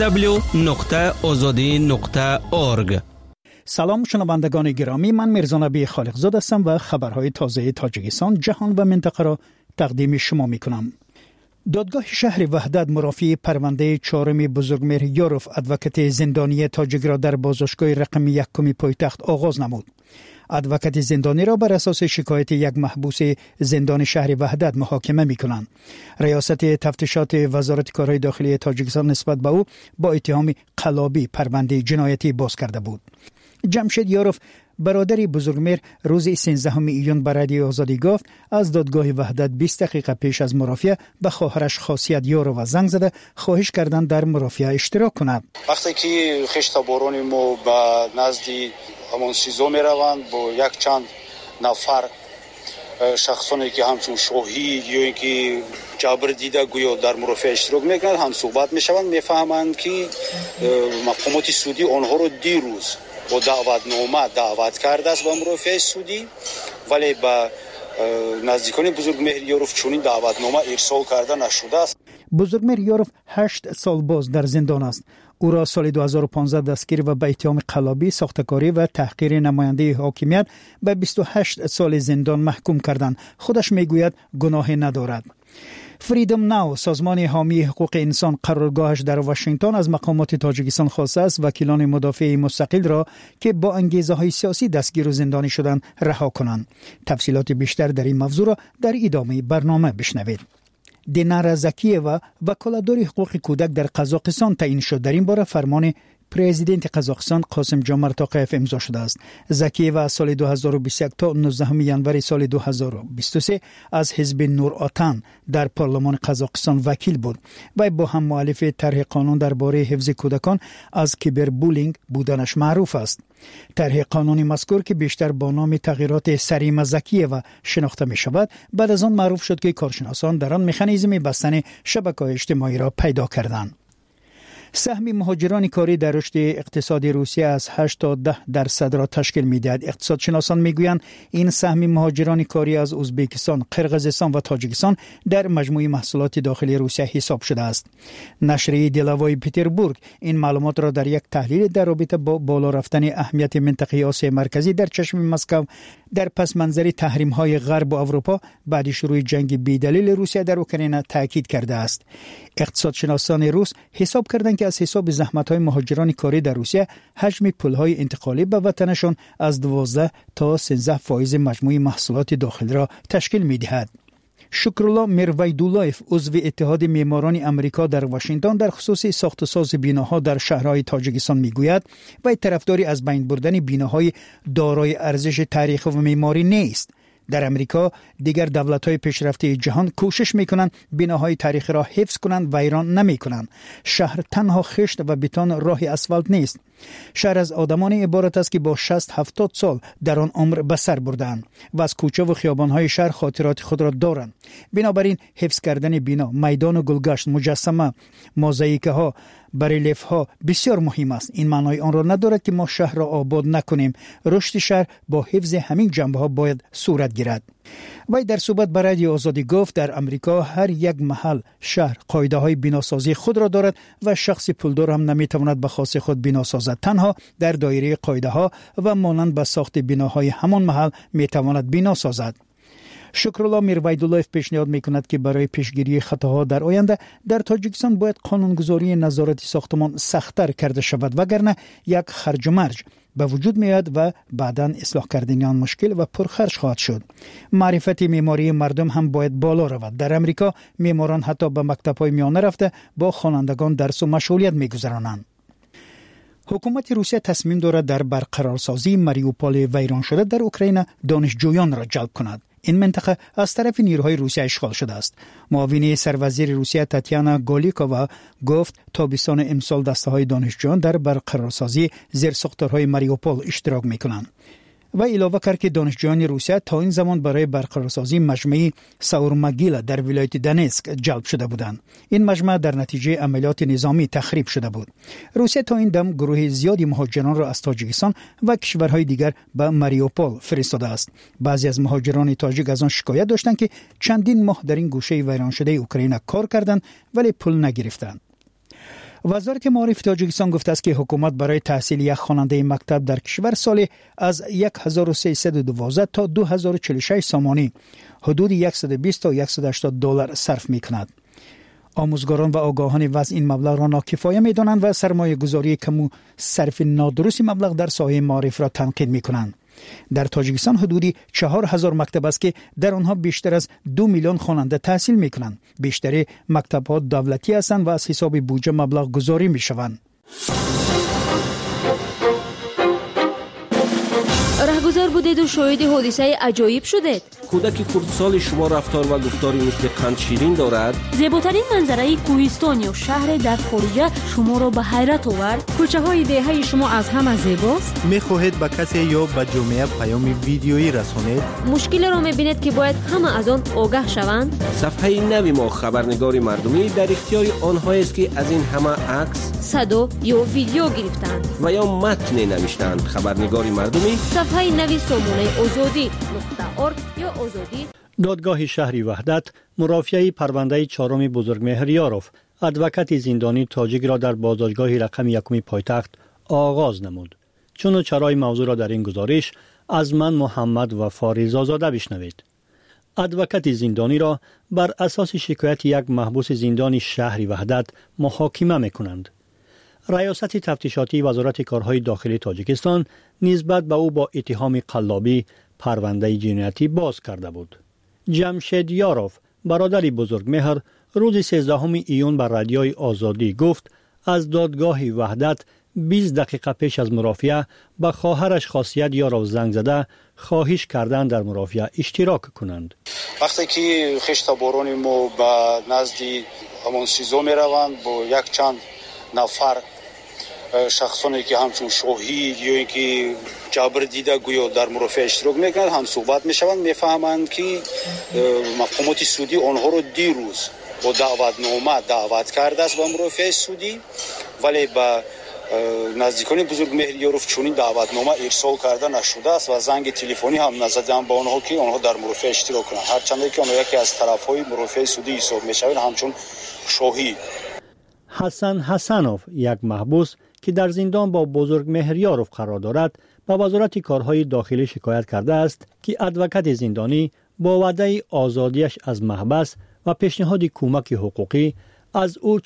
www.azadi.org. سلام شنوندگان گرامی، من میرزا نبی خالقزاده هستم و خبرهای تازه تاجیکستان، جهان و منطقه را تقدیم شما میکنم. دادگاه شهر وحدت مرافعی پرونده 4 بزرگمهر یاروف ادوکت زندانی تاجیک را در بازداشتگاه رقم 1 پایتخت آغاز نمود. ادوکت زندانی را بر اساس شکایت یک محبوس زندان شهر وحدت محاکمه می‌کنند. ریاست تفتیشات وزارت کارهای داخلی تاجیکستان نسبت به او با اتهام قلابی پرونده جنایتی باز کرده بود. جمشید یاروف برادر بزرگمهر روز 13 ایون به رادیو آزادی گفت از دادگاه وحدت 20 دقیقه پیش از مرافعه به خواهرش خاصیت یاروف زنگ زده خواهش کردند در مرافعه اشتراک کند. وقتی که خشتباران ما به نزد همون سیزو می روند با یک چند نفر شخصانی که همچون شاهید یا اینکه جبر دیده گویا در مرافعه اشتراک میکنند هم صحبت میشوند، میفهمند که مقامات سودی آنها رو دیروز با دعوتنامه دعوت کرده است به مرافعه سودی، ولی به نزدیکان بزرگمهر یاروف چنین دعوتنامه ارسال کرده نشده است. بزرگمهر یاروف 8 سال باز در زندان است. او را سال 2015 دستگیر و به اتهام قلابی، ساختکاری و تحقیر نماینده حاکمیت به 28 سال زندان محکوم کردند. خودش میگوید گناهی ندارد. فریدم ناو، سازمان حامی حقوق انسان قرارگاهش در واشنگتن، از مقامات تاجیکستان خواسته است وکیلان مدافع مستقل را که با انگیزه‌های سیاسی دستگیر و زندانی شدند رها کنند. تفصیلات بیشتر در این موضوع را در ادامه برنامه بشنوید. دینار زکییوا وکالتدار حقوق کودک در قزاقستان تعیین شد. در این باره فرمان پرزیدنت قزاقستان قاسم جمال توقیف امضا شده است. زکییوا از سال 2021 تا 19 ینوری سال 2023 از حزب نور آتان در پارلمان قزاقستان وکیل بود و با هم مؤلف طرح قانون درباره حفظ کودکان از کیبر بولینگ بودنش معروف است. طرح قانونی مذکور که بیشتر با نام تغییرات سریم زکییوا شناخته می شود، بعد از آن معروف شد که کارشناسان در آن مکانیزم بستن شبکه‌های اجتماعی را پیدا کردند. سهم مهاجران کاری در رشد اقتصادی روسیه از 8 تا 10% را تشکیل می‌دهد. اقتصادشناسان می‌گویند این سهم مهاجران کاری از ازبکستان، قرقیزستان و تاجیکستان در مجموع محصولات داخلی روسیه حساب شده است. نشریه دلاوای پتربورگ این معلومات را در یک تحلیل در رابطه با بالا رفتن اهمیت منطقه آسیا مرکزی در چشم مسکو در پس منظر تحریم‌های غرب و اروپا بعد شروع جنگ بی‌دلیل روسیه در اوکراین تاکید کرده است. اقتصادشناسان روس حساب کردند که از حساب زحمت‌های مهاجران کاری در روسیه حجم پول‌های انتقالی به وطنشان از 12 تا 13% مجموع محصولات داخلی را تشکیل می‌دهد. شکرالله میرویدولایف، عضو اتحاد معماران امریکا در واشنگتن، در خصوص ساخت و ساز بیناها در شهرهای تاجیکستان میگوید و طرفداری از بین بردن بیناهای دارای ارزش تاریخی و معماری نیست. در امریکا دیگر دولت‌های پیشرفته جهان کوشش می‌کنند بناهای تاریخی را حفظ کنند و ویران نمی‌کنند. شهر تنها خشت و بتون راه اسفالت نیست. شهر از آدمان عبارت است که با 60-70 سال در آن عمر به سر بردند و از کوچه و خیابان‌های شهر خاطرات خود را دارند. بنابراین حفظ کردن بنا، میدان و گلگشت، مجسمه، موزاییک‌ها، بریلیف‌ها بسیار مهم است. این معنای آن را ندارد که ما شهر را آباد نکنیم. رشد شهر با حفظ همین جنبه‌ها باید صورت گیرد. وی در صحبت با رادیو آزادی گفت در امریکا هر یک محل شهر قاعده‌های بناسازی خود را دارد و شخص پولدار هم نمی‌تواند به خاص خود بنا سازد. تنها در دایره قاعده‌ها و مانند به ساخت بناهای همان محل می‌تواند بنا سازد. شکرالله میرویدولایف پیشنهاد می‌کند که برای پیشگیری خطاها در آینده در تاجیکستان باید قانونگذاری نظارت ساختمان سخت‌تر کرده شود، وگرنه یک خرج و مرج به وجود میاد و بعداً اصلاح کردن آن مشکل و پرخرج خواهد شد. معرفت معماری مردم هم باید بالا رود. در امریکا معماران حتی به مکتب‌های میانه رفته با خوانندگان درس و مشغولیت می‌گذرانند. حکومت روسیه تصمیم دارد در برقرارسازی ماریوپول ویران شده در اوکراین دانشجویان را جلب کند. این منطقه از طرف نیروهای روسیه اشغال شده است. معاون سروزیر روسیه تاتیانا گولیکووا گفت تابستان امسال دسته‌های دانشجویان در برقرارسازی زیرساختارهای ماریوپول اشتراک می‌کنند. و علاوه کرد که دانشجویان روسیه تا این زمان برای برقرارسازی مجمع ساورماگیلا در ولایت دنیسک جلب شده بودند. این مجمع در نتیجه عملیات نظامی تخریب شده بود. روسیه تا این دم گروه زیادی مهاجران را از تاجیکستان و کشورهای دیگر به ماریوپول فرستاده است. بعضی از مهاجران تاجیک از آن شکایت داشتند که چندین ماه در این گوشه ویران شده اوکراین کار کردند ولی پول نگرفتند. وزارت معارف تاجیکستان گفته است که حکومت برای تحصیل یک خواننده مکتب در کشور سال از 1312 تا 2046 سامانی حدود 120 تا 180 دلار صرف می‌کند. آموزگاران و آگاهان وضع این مبلغ را ناکفایه می‌دانند و سرمایه گذاری کم و صرف نادرست مبلغ در ساحه معارف را تنقید می‌کنند. در تاجیکستان حدودی 4000 مکتب است که در آنها بیشتر از 2 میلیون خواننده تحصیل می‌کنند. بیشتر مکتب‌ها دولتی هستند و از حساب بودجه مبلغ گذاری می‌شوند. رهگذر بودید و شاهد حادثه عجایب شدید. کودک کردسال شما رفتار و گفتاری مثل قند شیرین دارد. زیباترین منظره کوهستان یا شهر در خارجه شما را به حیرت آورد. کوچه های دهه شما از همه زیباست. می‌خواهید به کسی یا به جامعه پیام ویدیویی رسانید؟ مشکل را می‌بینید که باید همه از آن آگاه شوند. صفحه نوی ما خبرنگار مردمی در اختیار آنها است که از این همه عکس، صدا یا ویدیو گرفتند و یا متن نوشتند. خبرنگار مردمی صفحه نوی سامانه آزادی.org یا آزادی. دادگاه شهری وحدت مرافعه پرونده چهارم بزرگمهر یاروف ادوکات زندانی تاجیک را در بازداشتگاه رقم یکم پایتخت آغاز نمود. چون چرای موضوع را در این گزارش از من محمد و فاریز آزاده بشنوید. ادوکات زندانی را بر اساس شکایت یک محبوس زندانی شهری وحدت محاکمه می‌کنند. ریاست تفتیشاتی وزارت کارهای داخلی تاجیکستان نسبت به او با اتهام قلابی پرونده جنایتی باز کرده بود. جمشید یاروف برادر بزرگمهر روز 13 ایون بر رادیوی آزادی گفت از دادگاه وحدت 20 دقیقه پیش از مرافعه به خواهرش خاصیت یاروف زنگ زده خواهش کردند در مرافعه اشتراک کنند. وقتی که خشتباران ما به نزد همون سیزو می روند با یک چند نفر شخصانی که همچون شاهید یا اینکه جبر دیده گویا در مرافعه اشتراک میکنند هم صحبت میشوند میفهمند که مقامات سودی آنها رو دیروز با دعوتنامه دعوت کرده است به مرافعه سودی ولی به نزدیکان بزرگمهر یاروف چنین دعوتنامه ارسال کرده نشده است و زنگ تلفنی هم نزدند به آنها که آنها در مرافعه اشتراک کنند هرچند که آنها یکی از طرفهای مرافعه سودی حساب میشوند همچون شاهید. حسن حسنوف یک محبوس که در زندان با بزرگمهر یاروف قرار دارد به وزارت کارهای داخلی شکایت کرده است که ادوکات زندانی با وعده آزادیش از محبس و پیشنهاد کمک حقوقی از او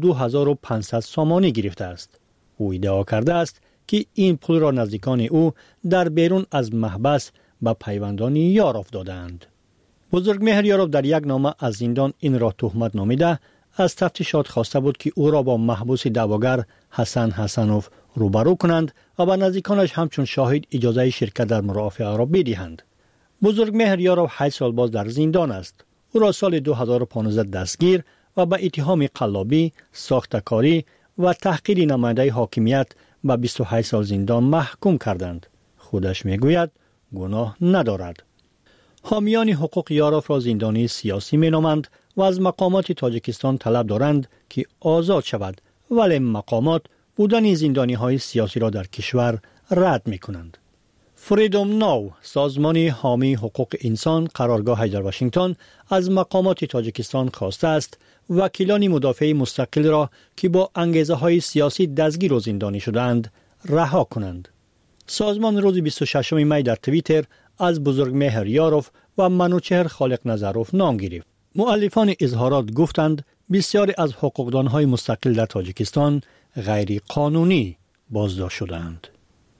42500 سامانی گرفته است. او ادعا کرده است که این پول را نزدیکان او در بیرون از محبس به پیوندان یاروف دادند. بزرگمهر یاروف در یک نامه از زندان این را تهمت نامیده از تفتیشات خواسته بود که او را با محبوس دعواگر حسن حسنوف روبرو کنند و به نزدیکانش همچون شاهد اجازه شرکت در مرافعه را بدهند. بزرگمهر یاروف 8 سال باز در زندان است. او را سال 2015 دستگیر و به اتهام قلابی، ساختکاری و تحقیر نماینده حاکمیت به 28 سال زندان محکوم کردند. خودش میگوید گناه ندارد. حامیان حقوق یاروف را زندانی سیاسی مینامند و از مقامات تاجیکستان طلب دارند که آزاد شود ولی مقامات بودن زندانی‌های سیاسی را در کشور رد می‌کنند. فریدوم ناو سازمان حامی حقوق انسان قرارگاه در واشنگتن از مقامات تاجیکستان خواسته است وکیلان مدافع مستقل را که با انگیزه‌های سیاسی دستگیر و زندانی شدند رها کنند. سازمان روز 26 می در توییتر از بزرگمهر یاروف و منوچهر خالق نظروف نام گرفت. مؤلفان اظهارات گفتند بسیاری از حقوقدانهای مستقل در تاجیکستان غیر قانونی بازداشت شدند.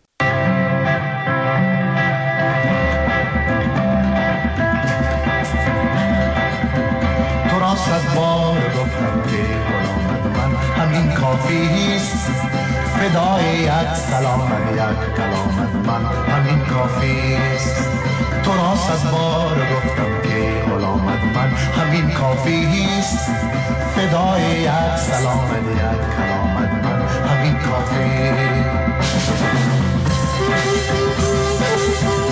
تو را 100 بار گفتم که غلامت من همین کافی است فدای یک سلام یک کلامت من همین کافی است تو را 100 بار گفتم که غلامت من همین کافی است فدای یک سلام یک کلامت من همین کافی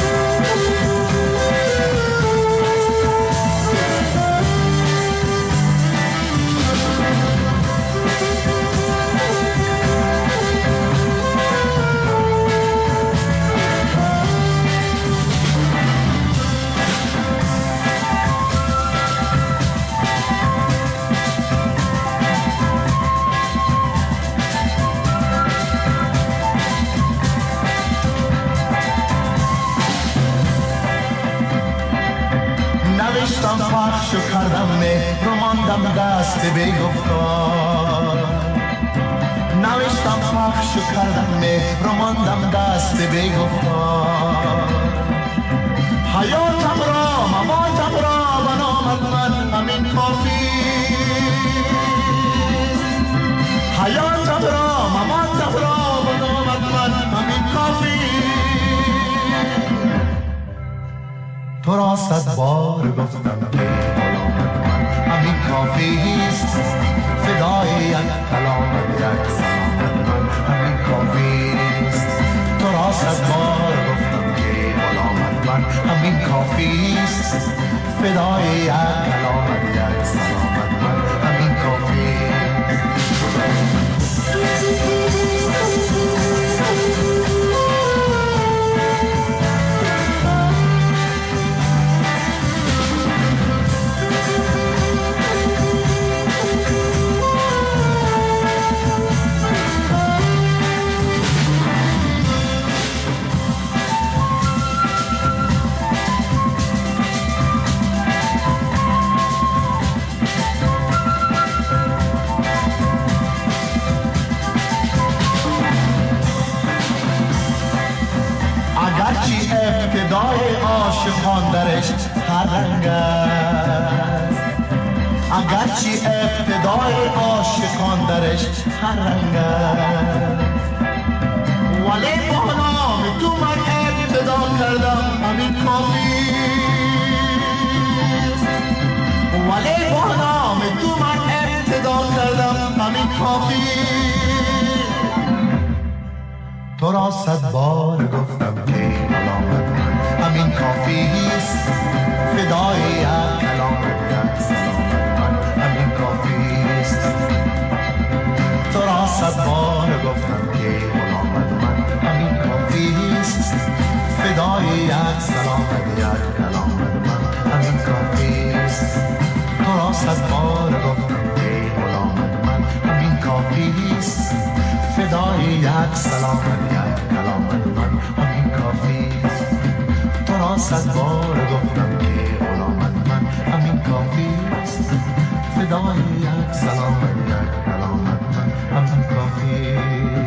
کردم مهر و ماندم دست به گفتار نوشتم پخش کردم مهر و ماندم دست به گفتار حیاتم را مماتم را بنامد من همین کافی حیاتم را مماتم را بنامد من همین کافی تو را 100 بار گفتم که غلامت من همین کافی است فدای یک کلامت یک سلامت من همین کافی است تو را 100 بار گفتم که غلامت من همین کافی است فدای یک کلامت یک سلامت من همین کافی اگرچه ابتدای عاشقان درش هر رنگ است اگرچه ابتدای عاشقان درش هر رنگ است ولی با نام تو من ابتدا کردم همین کافی ولی با نام تو من ابتدا کردم همین کافی تو را 100 بار گفتم که غلامت من همین کافی است فدای یک کلامت یک سلامت من همین کافی است تو را 100 بار گفتم که غلامت من همین کافی است فدای یک سلامت یک کلامت من همین کافی است تو را 100 بار گفتم که غلامت من همین کافی است فدای یک سلامت یک کلامت من همین کافی است تو را 100 بار گفتم که غلامت من همین کافی است فدای یک سلامت یک کلامت من همین کافی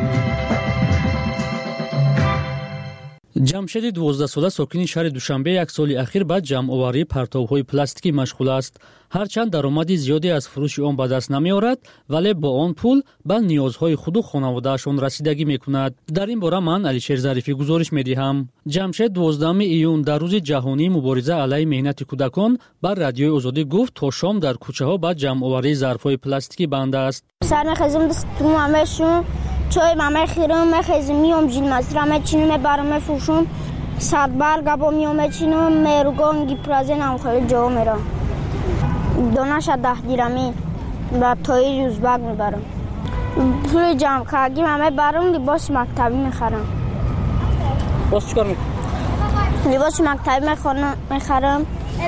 جمشید 12 ساله ساکن شهر دوشنبه یک سال اخیر با جمع‌آوری پرتاب‌های پلاستیکی مشغول است. هرچند درآمدی زیادی از فروش آن به دست نمی‌آورد، ولی با آن پول به نیازهای خود و خانواده‌شان رسیدگی می‌کند. در این باره من علیشیر ظریفی گزارش می‌دهم. جمشید 12 ایون در روز جهانی مبارزه علیه مهنت کودکان بر رادیوی آزادی گفت تا شام در کوچه‌ها با جمع‌آوری ظرف‌های پلاستیکی بند است. سر می‌خزم دست تو مامشون چای مامه خیرم می‌خزم میام جین مزرعه چینو میبرم فروشم 100 برگ با میام چینو میروگان گیپرازنم خیلی جا میرم دانش 10 دیرمی و تای روزبگ میبرم پول جمع کردیم همه برام لباس مکتبی میخرم. باز چیکار میکنی؟ لباس مکتبی میخرم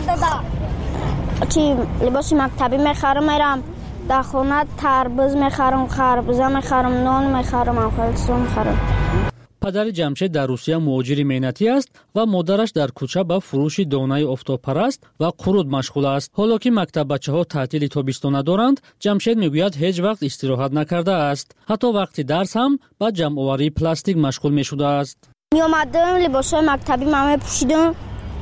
چی لباس مکتبی میخرم میرم در خونه تربوز میخرم خربوزه میخرم نان میخرم افغانستان میخرم. پدر جمشید در روسیه مهاجر مهنتی است و مادرش در کوچه به فروش دانه آفتابپرست و قرود مشغول است. حالا که مکتب بچه‌ها تعطیل تابستانه دارند، جمشید میگوید هیچ وقت استراحت نکرده است. حتی وقتی درس هم با جمع‌آوری پلاستیک مشغول میشده است. میومدم لباسای مکتبی مامه پوشیدم.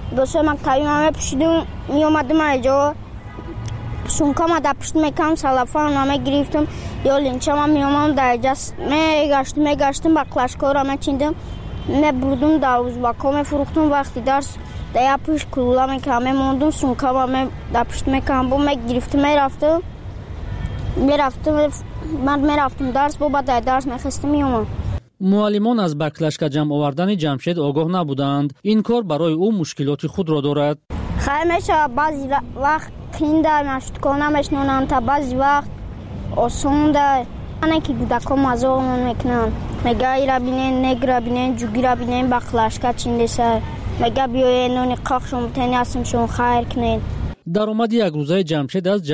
میومدم اینجا سونکام در پشت میکنم سلافان نامه گرفتم یا لینچام میومدم در جست میگشتم با کلاشکار همه چیندم میبردم در ازباکا میفروختم. وقتی درس در پیش کلولا میکنم میموندم سونکام همه در پشت میکنم با میگرفتم میرفتم درس با در درس میخستم میومدم. معلمان از با کلاشکا جمع آوردن جمشید آگاه نبودند. این کار برای او مشکلات خود را دارد. خیلی میشه بعضی وقت کینده نشد کنه میشنونن تا بعضی وقت آسون ده نه که کودکا مزاق میکنن میگه ای را بینین نگ را بینین جوگی را بینین با کلاشکا چینده سر میگه بیایین نونی قاق شما تنی هستم شما خیر کنین. درآمد یک روزه جمشید از